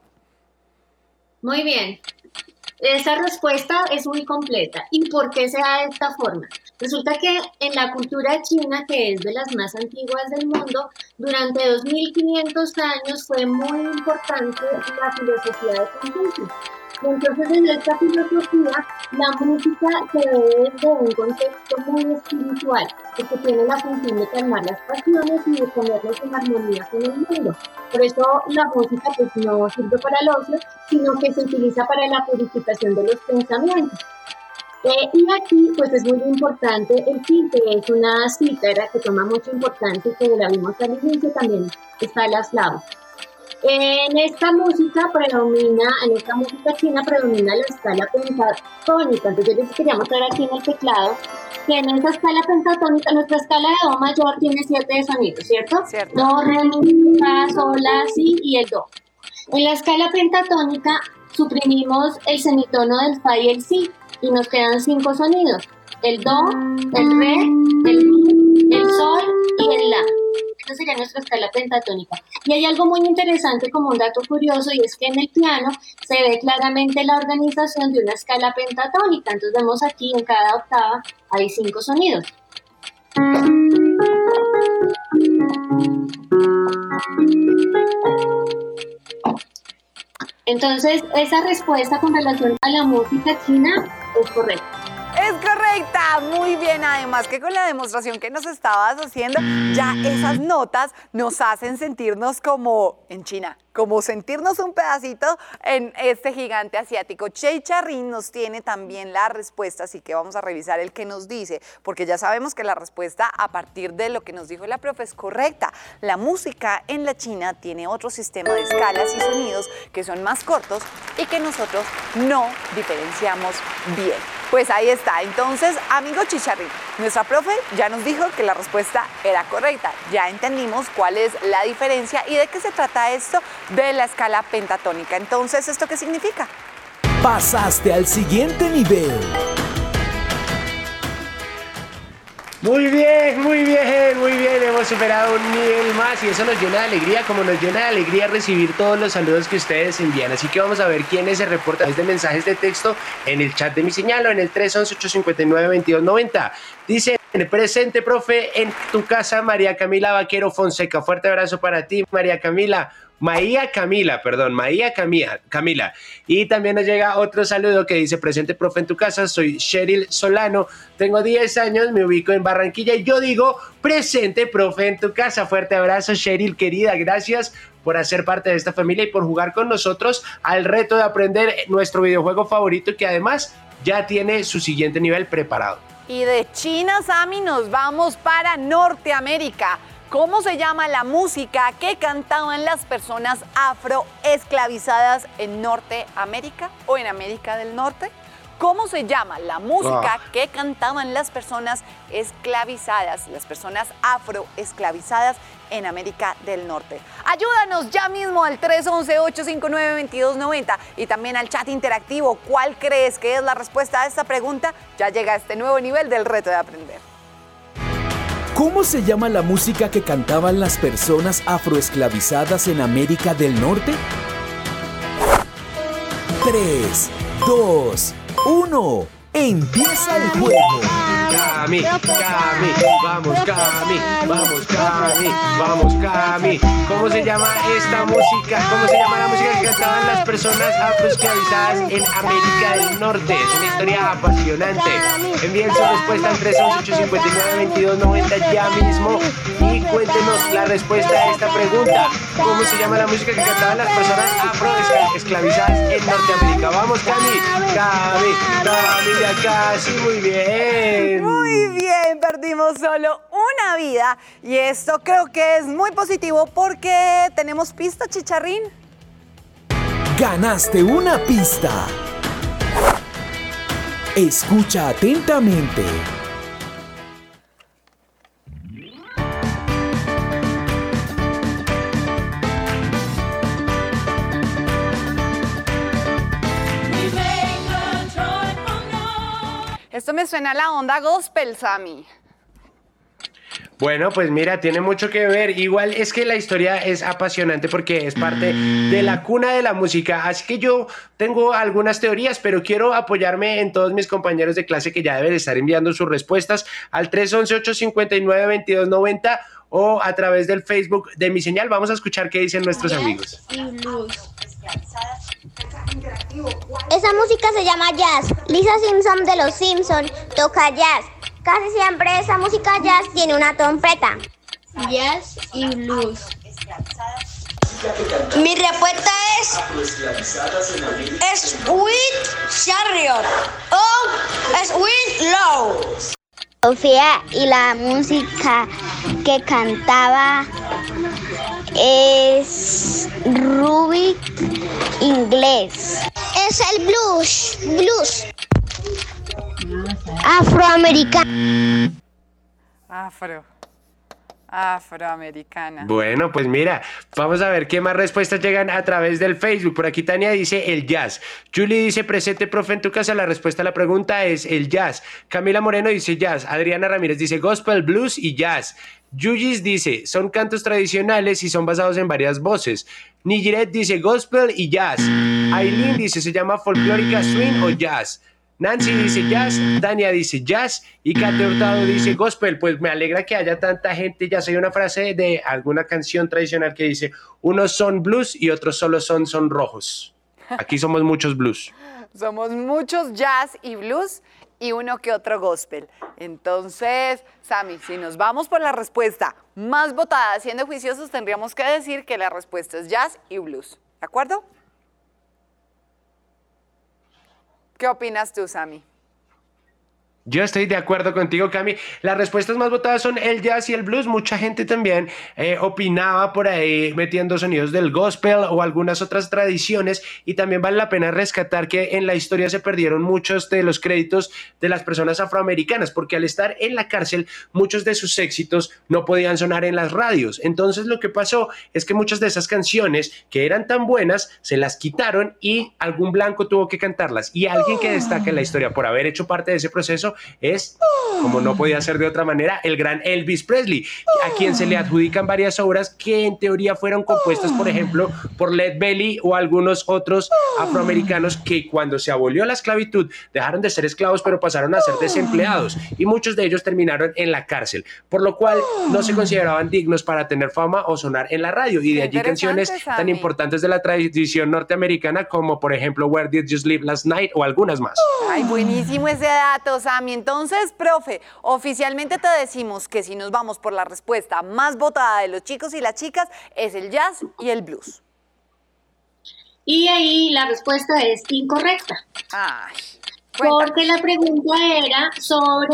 J: Muy bien. Esa respuesta es muy completa. ¿Y por qué se da de esta forma? Resulta que en la cultura china, que es de las más antiguas del mundo, durante dos mil quinientos años fue muy importante la filosofía de Confucio. Entonces, en esta filosofía, la música se ve desde un contexto muy espiritual, porque tiene la función de calmar las pasiones y de ponernos en armonía con el mundo. Por eso la música pues, no sirve para el ocio, sino que se utiliza para la purificación de los pensamientos. Eh, y aquí pues es muy importante el sí, que es una cítara que toma mucha importancia y que la vimos al inicio, también está la flauta. En esta música predomina, en esta música china predomina la escala pentatónica. Entonces yo les quería mostrar aquí en el teclado que en esa escala pentatónica, nuestra escala de do mayor tiene siete sonidos, ¿cierto? Cierto. Do, re, mi, fa, sol, la, si y el do. En la escala pentatónica suprimimos el semitono del fa y el si y nos quedan cinco sonidos: el do, el re, el mi, el sol y el la. Esa sería nuestra escala pentatónica. Y hay algo muy interesante como un dato curioso, y es que en el piano se ve claramente la organización de una escala pentatónica. Entonces vemos aquí en cada octava hay cinco sonidos. Entonces esa respuesta con relación a la música china es correcta.
B: Es correcta, muy bien, además que con la demostración que nos estabas haciendo, ya esas notas nos hacen sentirnos como en China, como sentirnos un pedacito en este gigante asiático. Chicharrín nos tiene también la respuesta, así que vamos a revisar el que nos dice, porque ya sabemos que la respuesta a partir de lo que nos dijo la profe es correcta. La música en la China tiene otro sistema de escalas y sonidos que son más cortos y que nosotros no diferenciamos bien. Pues ahí está. Entonces, amigo Chicharrín, nuestra profe ya nos dijo que la respuesta era correcta. Ya entendimos cuál es la diferencia y de qué se trata esto de la escala pentatónica. Entonces, ¿esto qué significa?
I: Pasaste al siguiente nivel.
C: Muy bien, muy bien, muy bien, hemos superado un nivel más y eso nos llena de alegría, como nos llena de alegría recibir todos los saludos que ustedes envían. Así que vamos a ver quiénes se reportan desde mensajes de texto en el chat de Mi Señal o en el tres once, ocho cinco nueve, veintidós noventa. Dice, presente, profe, en tu casa, María Camila Vaquero Fonseca. Fuerte abrazo para ti, María Camila. Maía Camila, perdón, Maía Camila, Camila. Y también nos llega otro saludo que dice, presente, profe, en tu casa, soy Cheryl Solano, tengo diez años, me ubico en Barranquilla y yo digo, presente, profe, en tu casa. Fuerte abrazo, Cheryl, querida, gracias por hacer parte de esta familia y por jugar con nosotros al reto de aprender nuestro videojuego favorito, que además ya tiene su siguiente nivel preparado.
B: Y de China, Sammy, nos vamos para Norteamérica ¿Cómo se llama la música que cantaban las personas afroesclavizadas en Norteamérica o en América del Norte? ¿Cómo se llama la música
C: Oh.
B: que cantaban las personas esclavizadas, las personas afroesclavizadas en América del Norte? Ayúdanos ya mismo al tres once, ocho cinco nueve, veintidós noventa y también al chat interactivo. ¿Cuál crees que es la respuesta a esta pregunta? Ya llega este nuevo nivel del reto de aprender.
I: ¿Cómo se llama la música que cantaban las personas afroesclavizadas en América del Norte? tres, dos, uno. ¡Empieza el juego!
C: Cami, Cami, vamos Cami, vamos Cami, vamos Cami. ¿Cómo se llama esta música? ¿Cómo se llama la música que cantaban las personas afroesclavizadas en América del Norte? Es una historia apasionante. Envíen su respuesta al tres once, ocho cinco nueve, veintidós noventa ya mismo y cuéntenos la respuesta a esta pregunta. ¿Cómo se llama la música que cantaban las personas afroesclavizadas en Norteamérica? Vamos Cami, Cami, Cami. Casi, muy bien.
B: Muy bien, perdimos solo una vida y esto creo que es muy positivo porque tenemos pista, Chicharrín.
I: Ganaste una pista. Escucha atentamente.
B: Esto me suena a la onda gospel, Sammy.
C: Bueno, pues mira, tiene mucho que ver. Igual es que la historia es apasionante porque es parte de la cuna de la música. Así que yo tengo algunas teorías, pero quiero apoyarme en todos mis compañeros de clase que ya deben estar enviando sus respuestas al tres once, ocho cinco nueve, veintidós noventa o a través del Facebook de Mi Señal. Vamos a escuchar qué dicen nuestros amigos.
F: Esa música se llama jazz. Lisa Simpson de los Simpson toca jazz. Casi siempre esa música jazz tiene una trompeta.
E: Jazz y blues.
O: Mi respuesta es Sweet Chariot o Sweet Low.
F: Sofía, y la música que cantaba es Rubik inglés. Es el blues, blues. Afroamericano.
B: Afro. Afroamericana.
C: Bueno, pues mira, vamos a ver qué más respuestas llegan a través del Facebook. Por aquí Tania dice el jazz. Julie dice presente, profe, en tu casa. La respuesta a la pregunta es el jazz. Camila Moreno dice jazz. Adriana Ramírez dice gospel, blues y jazz. Yuyis dice son cantos tradicionales y son basados en varias voces. Nigiret dice gospel y jazz. Aileen dice se llama folclórica, swing o jazz. Nancy dice jazz, Tania dice jazz y Kate Hurtado dice gospel. Pues me alegra que haya tanta gente. Ya sé una frase de alguna canción tradicional que dice unos son blues y otros solo son son rojos. Aquí somos muchos blues.
B: Somos muchos jazz y blues y uno que otro gospel. Entonces, Sammy, si nos vamos por la respuesta más votada, siendo juiciosos, tendríamos que decir que la respuesta es jazz y blues. ¿De acuerdo? ¿Qué opinas tú, Sammy?
C: Yo estoy de acuerdo contigo, Cami. Las respuestas más votadas son el jazz y el blues. Mucha gente también eh, opinaba por ahí metiendo sonidos del gospel o algunas otras tradiciones, y también vale la pena rescatar que en la historia se perdieron muchos de los créditos de las personas afroamericanas, porque al estar en la cárcel muchos de sus éxitos no podían sonar en las radios. Entonces lo que pasó es que muchas de esas canciones que eran tan buenas se las quitaron y algún blanco tuvo que cantarlas, y alguien que destaca en la historia por haber hecho parte de ese proceso es, como no podía ser de otra manera, el gran Elvis Presley, a quien se le adjudican varias obras que en teoría fueron compuestas, por ejemplo, por Led Belly o algunos otros afroamericanos que cuando se abolió la esclavitud dejaron de ser esclavos pero pasaron a ser desempleados, y muchos de ellos terminaron en la cárcel, por lo cual no se consideraban dignos para tener fama o sonar en la radio, y de allí canciones tan importantes de la tradición norteamericana como por ejemplo Where Did You Sleep Last Night o algunas más.
B: Ay, buenísimo ese dato, Sammy. Entonces, profe, oficialmente te decimos que si nos vamos por la respuesta más votada de los chicos y las chicas es el jazz y el blues.
J: Y ahí la respuesta es incorrecta.
B: Ay,
J: porque la pregunta era sobre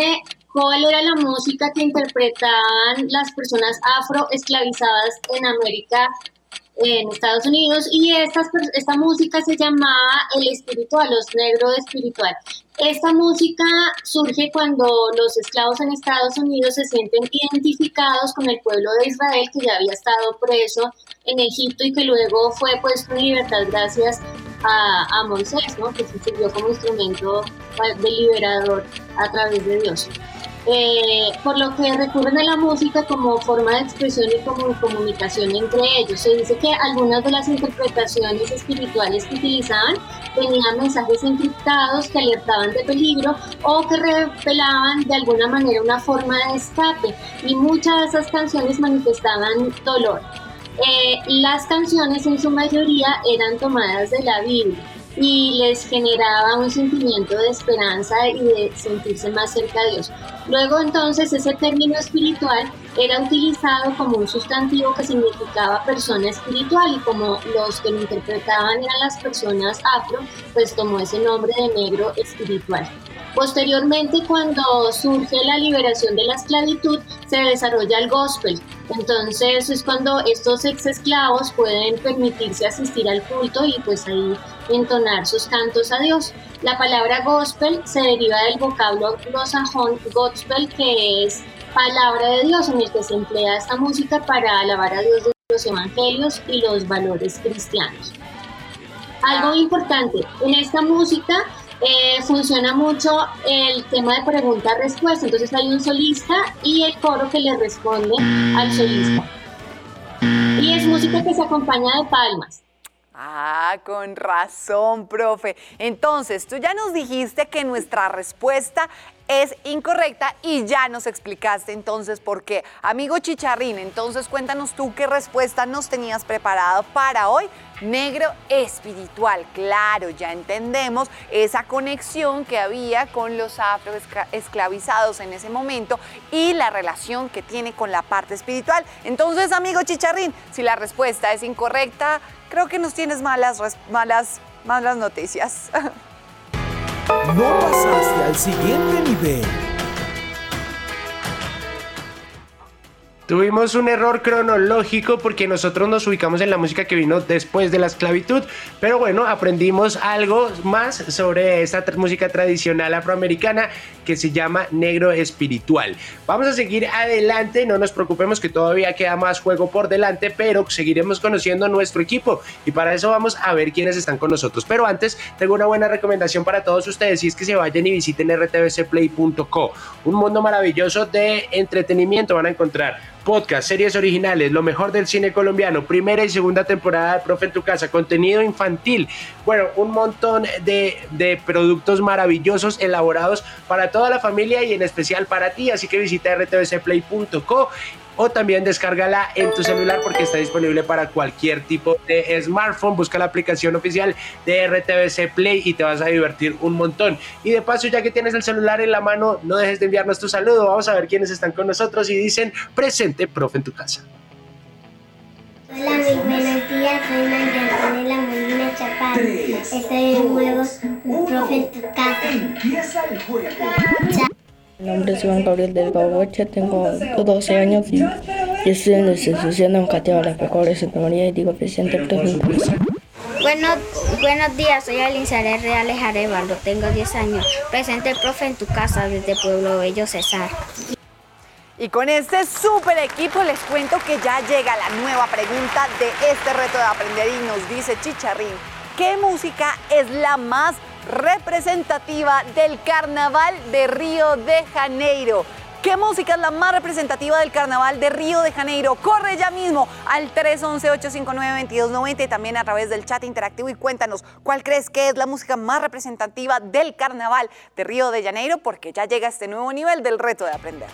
J: cuál era la música que interpretaban las personas afroesclavizadas en América, en Estados Unidos, y esta, esta música se llamaba el espiritual, los negros espiritual. Esta música surge cuando los esclavos en Estados Unidos se sienten identificados con el pueblo de Israel, que ya había estado preso en Egipto y que luego fue puesto en libertad gracias a, a Moisés, ¿no? Que se sirvió como instrumento de liberador a través de Dios. Eh, por lo que recurren a la música como forma de expresión y como comunicación entre ellos. Se dice que algunas de las interpretaciones espirituales que utilizaban tenían mensajes encriptados que alertaban de peligro o que revelaban de alguna manera una forma de escape, y muchas de esas canciones manifestaban dolor. Eh, las canciones en su mayoría eran tomadas de la Biblia y les generaba un sentimiento de esperanza y de sentirse más cerca de Dios. Luego entonces ese término espiritual era utilizado como un sustantivo que significaba persona espiritual, y como los que lo interpretaban eran las personas afro, pues tomó ese nombre de negro espiritual. Posteriormente, cuando surge la liberación de la esclavitud, se desarrolla el gospel. Entonces es cuando estos ex esclavos pueden permitirse asistir al culto y pues ahí entonar sus cantos a Dios. La palabra gospel se deriva del vocablo anglosajón gospel, que es palabra de Dios, en el que se emplea esta música para alabar a Dios de los evangelios y los valores cristianos. Algo importante, en esta música Eh, funciona mucho el tema de pregunta-respuesta. Entonces hay un solista y el coro que le responde al solista. Y es música que se acompaña de palmas.
B: Ah, con razón, profe. Entonces, tú ya nos dijiste que nuestra respuesta es incorrecta y ya nos explicaste entonces por qué. Amigo Chicharrín, entonces cuéntanos tú qué respuesta nos tenías preparado para hoy. Negro espiritual, claro, ya entendemos esa conexión que había con los afroesclavizados en ese momento y la relación que tiene con la parte espiritual. Entonces, amigo Chicharrín, si la respuesta es incorrecta, creo que nos tienes malas, malas, malas noticias.
I: No pasaste al siguiente nivel.
C: Tuvimos un error cronológico porque nosotros nos ubicamos en la música que vino después de la esclavitud, pero bueno, aprendimos algo más sobre esta tr- música tradicional afroamericana que se llama negro espiritual. Vamos a seguir adelante, no nos preocupemos que todavía queda más juego por delante, pero seguiremos conociendo a nuestro equipo y para eso vamos a ver quiénes están con nosotros. Pero antes, tengo una buena recomendación para todos ustedes, y es que se vayan y visiten r t v c play punto co, un mundo maravilloso de entretenimiento. Van a encontrar podcast, series originales, lo mejor del cine colombiano, primera y segunda temporada de Profe en tu Casa, contenido infantil, bueno, un montón de, de productos maravillosos elaborados para toda la familia y en especial para ti, así que visita r t v c play punto co o también descárgala en tu celular porque está disponible para cualquier tipo de smartphone. Busca la aplicación oficial de R T V C Play y te vas a divertir un montón. Y de paso, ya que tienes el celular en la mano, no dejes de enviarnos tu saludo. Vamos a ver quiénes están con nosotros y dicen presente, profe en tu casa.
E: Hola, muy buenos días, soy María Antonella Molina Chaparro. Estoy en juegos, profe en tu casa. Chao.
Q: Mi nombre es Juan Gabriel Delgado Bocha, tengo doce años y, y estoy en la institución educativa de la Pecora de Santa María y digo presente, profe en tu casa.
R: Bueno, buenos días, soy Alinsaré Reales Arevalo, tengo diez años. Presente, profe en tu casa desde Pueblo Bello, Cesar.
B: Y con este súper equipo les cuento que ya llega la nueva pregunta de este reto de aprender y nos dice Chicharrín, ¿qué música es la más representativa del Carnaval de Río de Janeiro? ¿Qué música es la más representativa del Carnaval de Río de Janeiro? Corre ya mismo al tres once, ocho cinco nueve, veintidós noventa y también a través del chat interactivo y cuéntanos cuál crees que es la música más representativa del Carnaval de Río de Janeiro, porque ya llega este nuevo nivel del reto de aprender.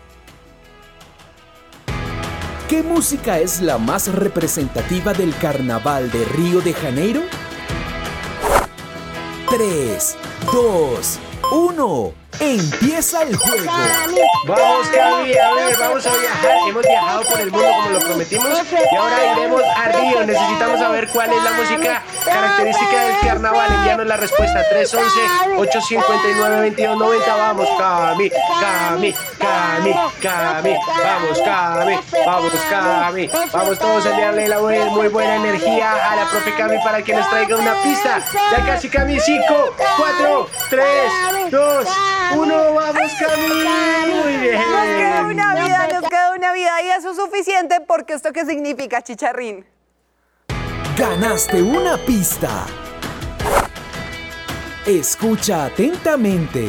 I: ¿Qué música es la más representativa del Carnaval de Río de Janeiro? tres, dos, uno, Empieza el juego.
C: Vamos, Cami, a ver, vamos a viajar. Hemos viajado por el mundo como lo prometimos y ahora iremos a Río. Necesitamos saber cuál es la música característica del carnaval. Envíanos la respuesta tres once, ocho cinco nueve, veintidós noventa. Vamos, Cami, Cami, Cami, Cami. Vamos, Cami, vamos, Cami. Vamos todos a enviarle la muy, muy buena energía a la profe Cami para que nos traiga una pista. Ya casi, Cami. cinco, cuatro, tres, dos, uno. Vamos, Cami. Muy bien.
B: Nos queda una vida, nos queda una vida y eso es suficiente porque ¿esto qué significa, Chicharrín?
I: Ganaste una pista. Escucha atentamente.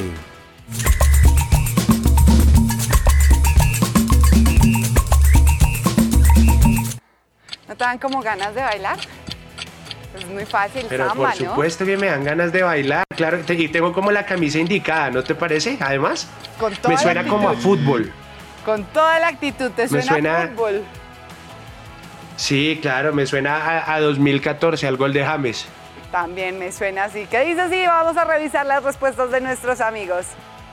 B: ¿No te dan como ganas de bailar? Es muy fácil,
C: Pero
B: samba,
C: por supuesto ¿no? que me dan ganas de bailar, claro, y tengo como la camisa indicada, ¿no te parece? Además,
B: Con toda
C: me suena
B: la
C: como a fútbol.
B: Con toda la actitud, ¿te suena,
C: suena
B: a fútbol?
C: Sí, claro, me suena a, a dos mil catorce, al gol de James.
B: También me suena así. ¿Qué dice así? Vamos a revisar las respuestas de nuestros amigos.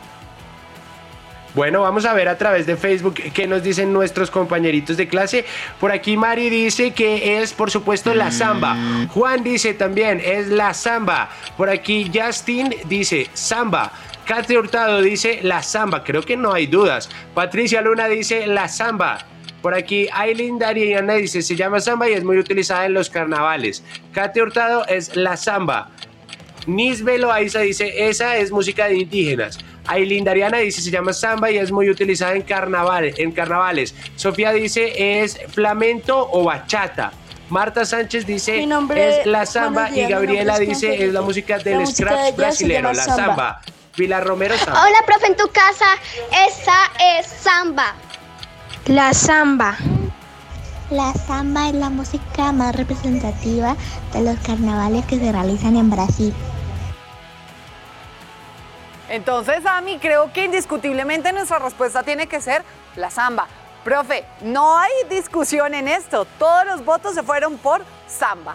C: Bueno, vamos a ver a través de Facebook qué nos dicen nuestros compañeritos de clase. Por aquí Mari dice que es, por supuesto, la samba. Juan dice también, es la samba. Por aquí Justin dice, samba. Katy Hurtado dice, la samba. Creo que no hay dudas. Patricia Luna dice, la samba. Por aquí Aileen Dariana dice, se llama samba y es muy utilizada en los carnavales. Katy Hurtado es la samba. Nisbe Loaiza dice, esa es música de indígenas. Aileen Dariana dice, se llama samba y es muy utilizada en, carnaval, en carnavales. Sofía dice, es flamenco o bachata. Marta Sánchez dice, es la samba. Días, y Gabriela dice, es la música del la scratch música de brasilero, la samba. samba. Pilar Romero, samba.
D: Hola, profe, en tu casa, esa es samba.
H: La samba.
F: La samba es la música más representativa de los carnavales que se realizan en Brasil.
B: Entonces, Ami, creo que indiscutiblemente nuestra respuesta tiene que ser la samba. Profe, no hay discusión en esto. Todos los votos se fueron por samba.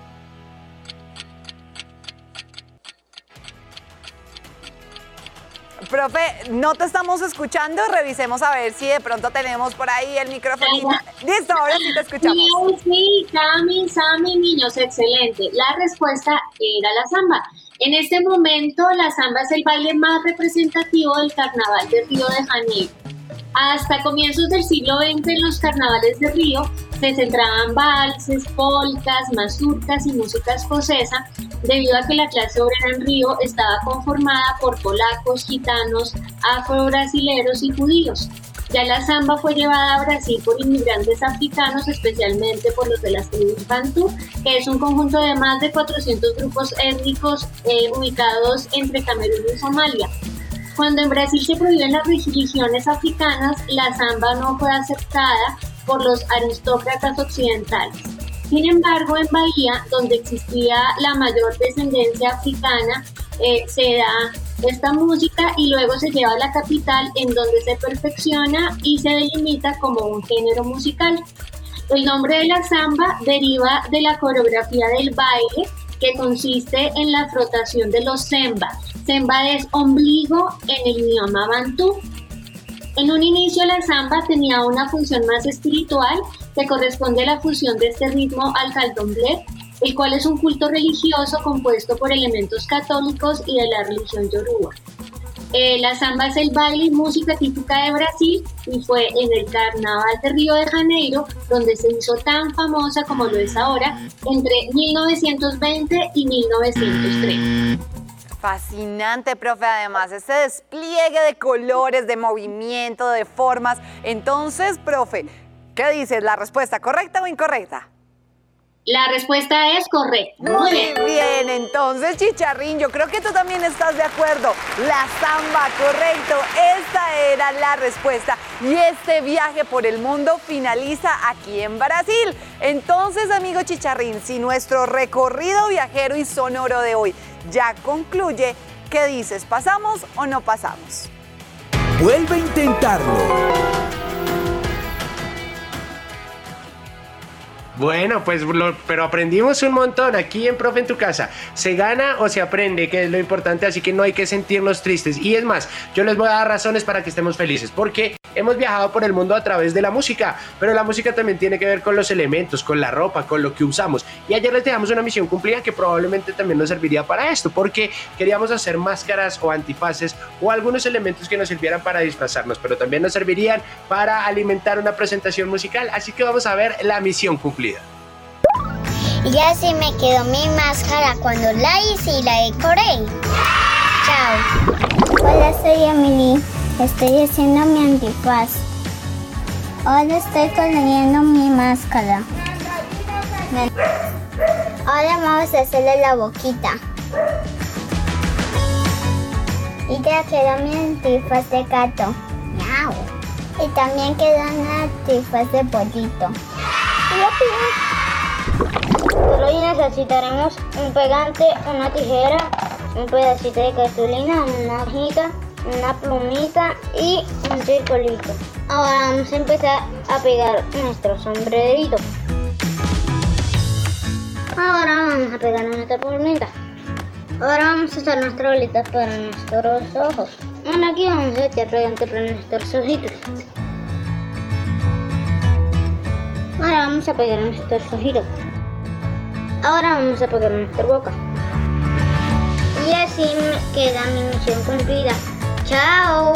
B: Profe, no te estamos escuchando. Revisemos a ver si de pronto tenemos por ahí el micrófono. Listo, ahora sí te escuchamos.
J: Sí, sí, Cami, Sami, niños, excelente. La respuesta era la samba. En este momento, la samba es el baile más representativo del carnaval de Río de Janeiro. Hasta comienzos del siglo veinte, en los carnavales de Río se centraban valses, polcas, mazurcas y música escocesa, debido a que la clase obrera en Río estaba conformada por polacos, gitanos, afro-brasileros y judíos. Ya la samba fue llevada a Brasil por inmigrantes africanos, especialmente por los de las tribus Bantú, que es un conjunto de más de cuatrocientos grupos étnicos eh, ubicados entre Camerún y Somalia. Cuando en Brasil se prohíben las religiones africanas, la samba no fue aceptada por los aristócratas occidentales. Sin embargo, en Bahía, donde existía la mayor descendencia africana, eh, se da esta música y luego se lleva a la capital, en donde se perfecciona y se delimita como un género musical. El nombre de la samba deriva de la coreografía del baile, que consiste en la frotación de los semba. Semba es ombligo en el idioma bantú. En un inicio la samba tenía una función más espiritual que corresponde a la fusión de este ritmo al candomblé, el cual es un culto religioso compuesto por elementos católicos y de la religión yoruba. Eh, la samba es el baile y música típica de Brasil y fue en el Carnaval de Río de Janeiro donde se hizo tan famosa como lo es ahora entre mil novecientos veinte y mil novecientos treinta.
B: Fascinante, profe, además, ese despliegue de colores, de movimiento, de formas. Entonces, profe, ¿qué dices? ¿La respuesta correcta o incorrecta?
J: La respuesta es correcta.
B: Muy bien. bien, entonces, Chicharrín, yo creo que tú también estás de acuerdo. La samba, correcto. Esta era la respuesta. Y este viaje por el mundo finaliza aquí en Brasil. Entonces, amigo Chicharrín, si nuestro recorrido viajero y sonoro de hoy ya concluye, ¿qué dices? ¿Pasamos o no pasamos?
I: Vuelve a intentarlo.
C: Bueno, pues lo, pero aprendimos un montón aquí en Profe en tu Casa. Se gana o se aprende, que es lo importante, así que no hay que sentirnos tristes. Y es más, yo les voy a dar razones para que estemos felices, porque hemos viajado por el mundo a través de la música, pero la música también tiene que ver con los elementos, con la ropa, con lo que usamos. Y ayer les dejamos una misión cumplida que probablemente también nos serviría para esto, porque queríamos hacer máscaras o antifaces o algunos elementos que nos sirvieran para disfrazarnos, pero también nos servirían para alimentar una presentación musical. Así que vamos a ver la misión cumplida.
E: Y así me quedó mi máscara cuando la hice y la decoré. Chao. Hola, soy Emily. Estoy haciendo mi antifaz. Ahora estoy coloriendo mi máscara. Ahora vamos a hacerle la boquita. Y ya quedó mi antifaz de gato. Miau. Y también quedó un antifaz de pollito.
H: Por hoy necesitaremos un pegante, una tijera, un pedacito de cartulina, una hojita, una plumita y un circulito. Ahora vamos a empezar a pegar nuestro sombrerito. Ahora vamos a pegar nuestra plumita. Ahora vamos a hacer nuestras bolitas para nuestros ojos. Bueno, aquí vamos a echar pegante para nuestros ojitos. Ahora vamos a pegar nuestros ojitos. Ahora vamos a pegar nuestra boca. Y así queda mi misión cumplida. ¡Chao!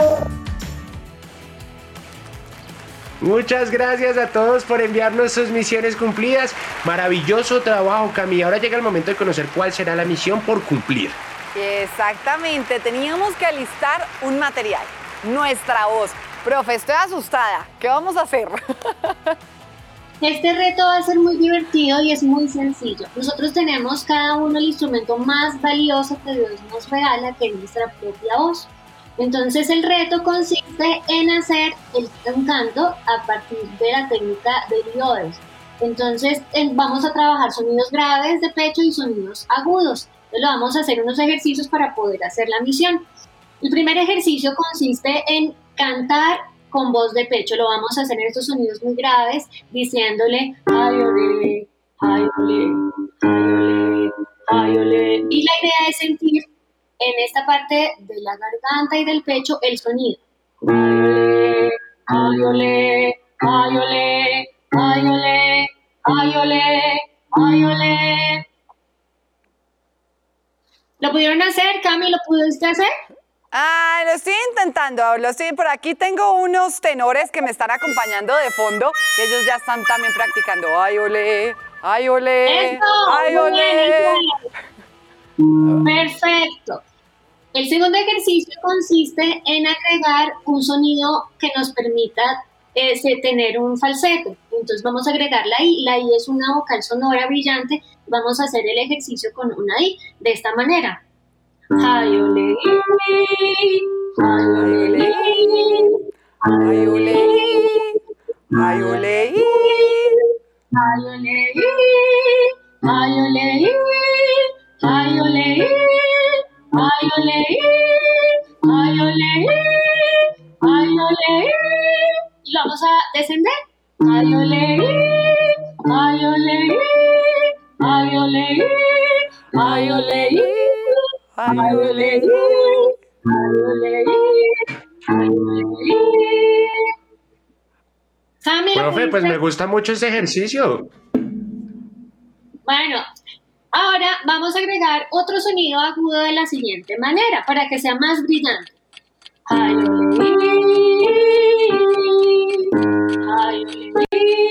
C: Muchas gracias a todos por enviarnos sus misiones cumplidas. Maravilloso trabajo, Cami. Ahora llega el momento de conocer cuál será la misión por cumplir.
B: Exactamente, teníamos que alistar un material, nuestra voz. Profe, estoy asustada. ¿Qué vamos a hacer?
J: Este reto va a ser muy divertido y es muy sencillo. Nosotros tenemos cada uno el instrumento más valioso que Dios nos regala, que es nuestra propia voz. Entonces el reto consiste en hacer el, un canto a partir de la técnica de Liodes. Entonces en, vamos a trabajar sonidos graves de pecho y sonidos agudos. Entonces vamos a hacer unos ejercicios para poder hacer la misión. El primer ejercicio consiste en cantar con voz de pecho. Lo vamos a hacer en estos sonidos muy graves, diciéndole ay ole, ay ole, ay ole, ay ole. Y la idea es sentir en esta parte de la garganta y del pecho el sonido. Ay ole, ay ole, ay ole, ay ole, ay ole. ¿Lo pudieron hacer, Cami? ¿Lo pudiste hacer?
B: Ah, lo estoy intentando, lo estoy, por aquí tengo unos tenores que me están acompañando de fondo, y ellos ya están también practicando. Ay, ole, ay, ole,
J: ¡Eso!
B: ay,
J: Muy
B: ole.
J: bien, perfecto. El segundo ejercicio consiste en agregar un sonido que nos permita eh, tener un falsete. Entonces vamos a agregar la I, la I es una vocal sonora brillante, vamos a hacer el ejercicio con una I, de esta manera. Ay, ole, ay, ole,
B: ay, ole, ay, ole,
J: ay, ole, ay, ole, ay, ole, ay, ole, ay, ole, ay, ole, y vamos a descender. Ay, ole, ay, ole, ay, ole, ay, ole, ay, ole, ay, ole. Cami,
C: Profe, pues me gusta mucho ese ejercicio.
J: Bueno, ahora vamos a agregar otro sonido agudo de la siguiente manera, para que sea más brillante. Ay, ole, ay, ole,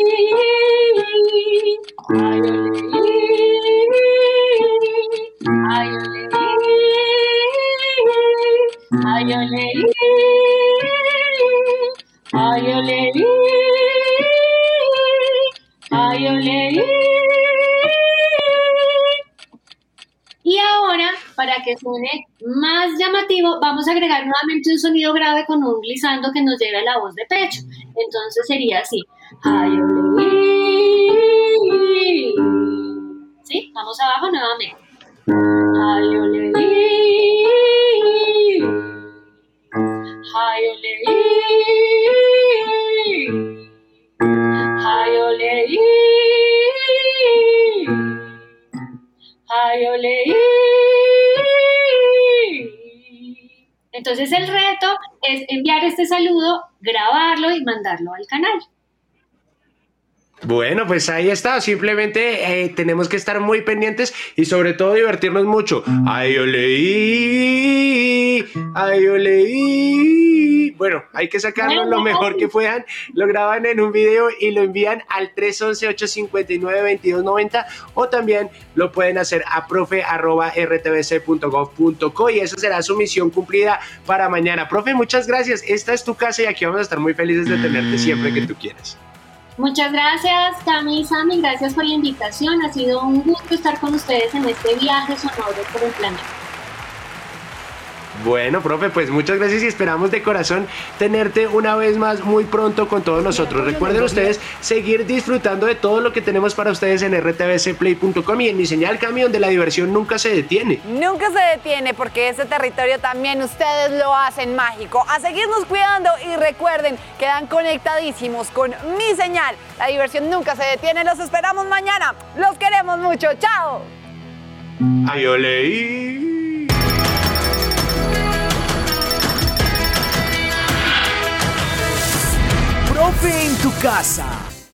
J: ay, ole, ay, ole, ay, ole, ay, ole, ay, ole. Y ahora, para que suene más llamativo, vamos a agregar nuevamente un sonido grave con un glissando que nos lleve a la voz de pecho. Entonces sería así. Ay, ole. ¿Sí? Vamos abajo nuevamente. Ay, ole. Ay, ole. Ay, ole. Ay, yo leí. Entonces el reto es enviar este saludo, grabarlo y mandarlo al canal.
C: Bueno, pues ahí está, simplemente eh, tenemos que estar muy pendientes y sobre todo divertirnos mucho. Ay, yo leí, ay, yo leí. Bueno, hay que sacarlo lo mejor que puedan, lo graban en un video y lo envían al tres once, ocho cincuenta y nueve, veintidós noventa o también lo pueden hacer a profe arroba r t v c punto gov punto co y esa será su misión cumplida para mañana. Profe, muchas gracias, esta es tu casa y aquí vamos a estar muy felices de tenerte siempre que tú quieras.
J: Muchas gracias, Cami y Sammy, gracias por la invitación. Ha sido un gusto estar con ustedes en este viaje sonoro por el planeta.
C: Bueno, profe, pues muchas gracias y esperamos de corazón tenerte una vez más muy pronto con todos nosotros. Recuerden ustedes seguir disfrutando de todo lo que tenemos para ustedes en r t v c play punto com y en Mi Señal, Cami, donde la diversión nunca se detiene.
B: Nunca se detiene porque este territorio también ustedes lo hacen mágico. A seguirnos cuidando y recuerden, quedan conectadísimos con Mi Señal. La diversión nunca se detiene. Los esperamos mañana. Los queremos mucho. ¡Chao!
C: Ay, yo leí.
I: Profe en tu casa.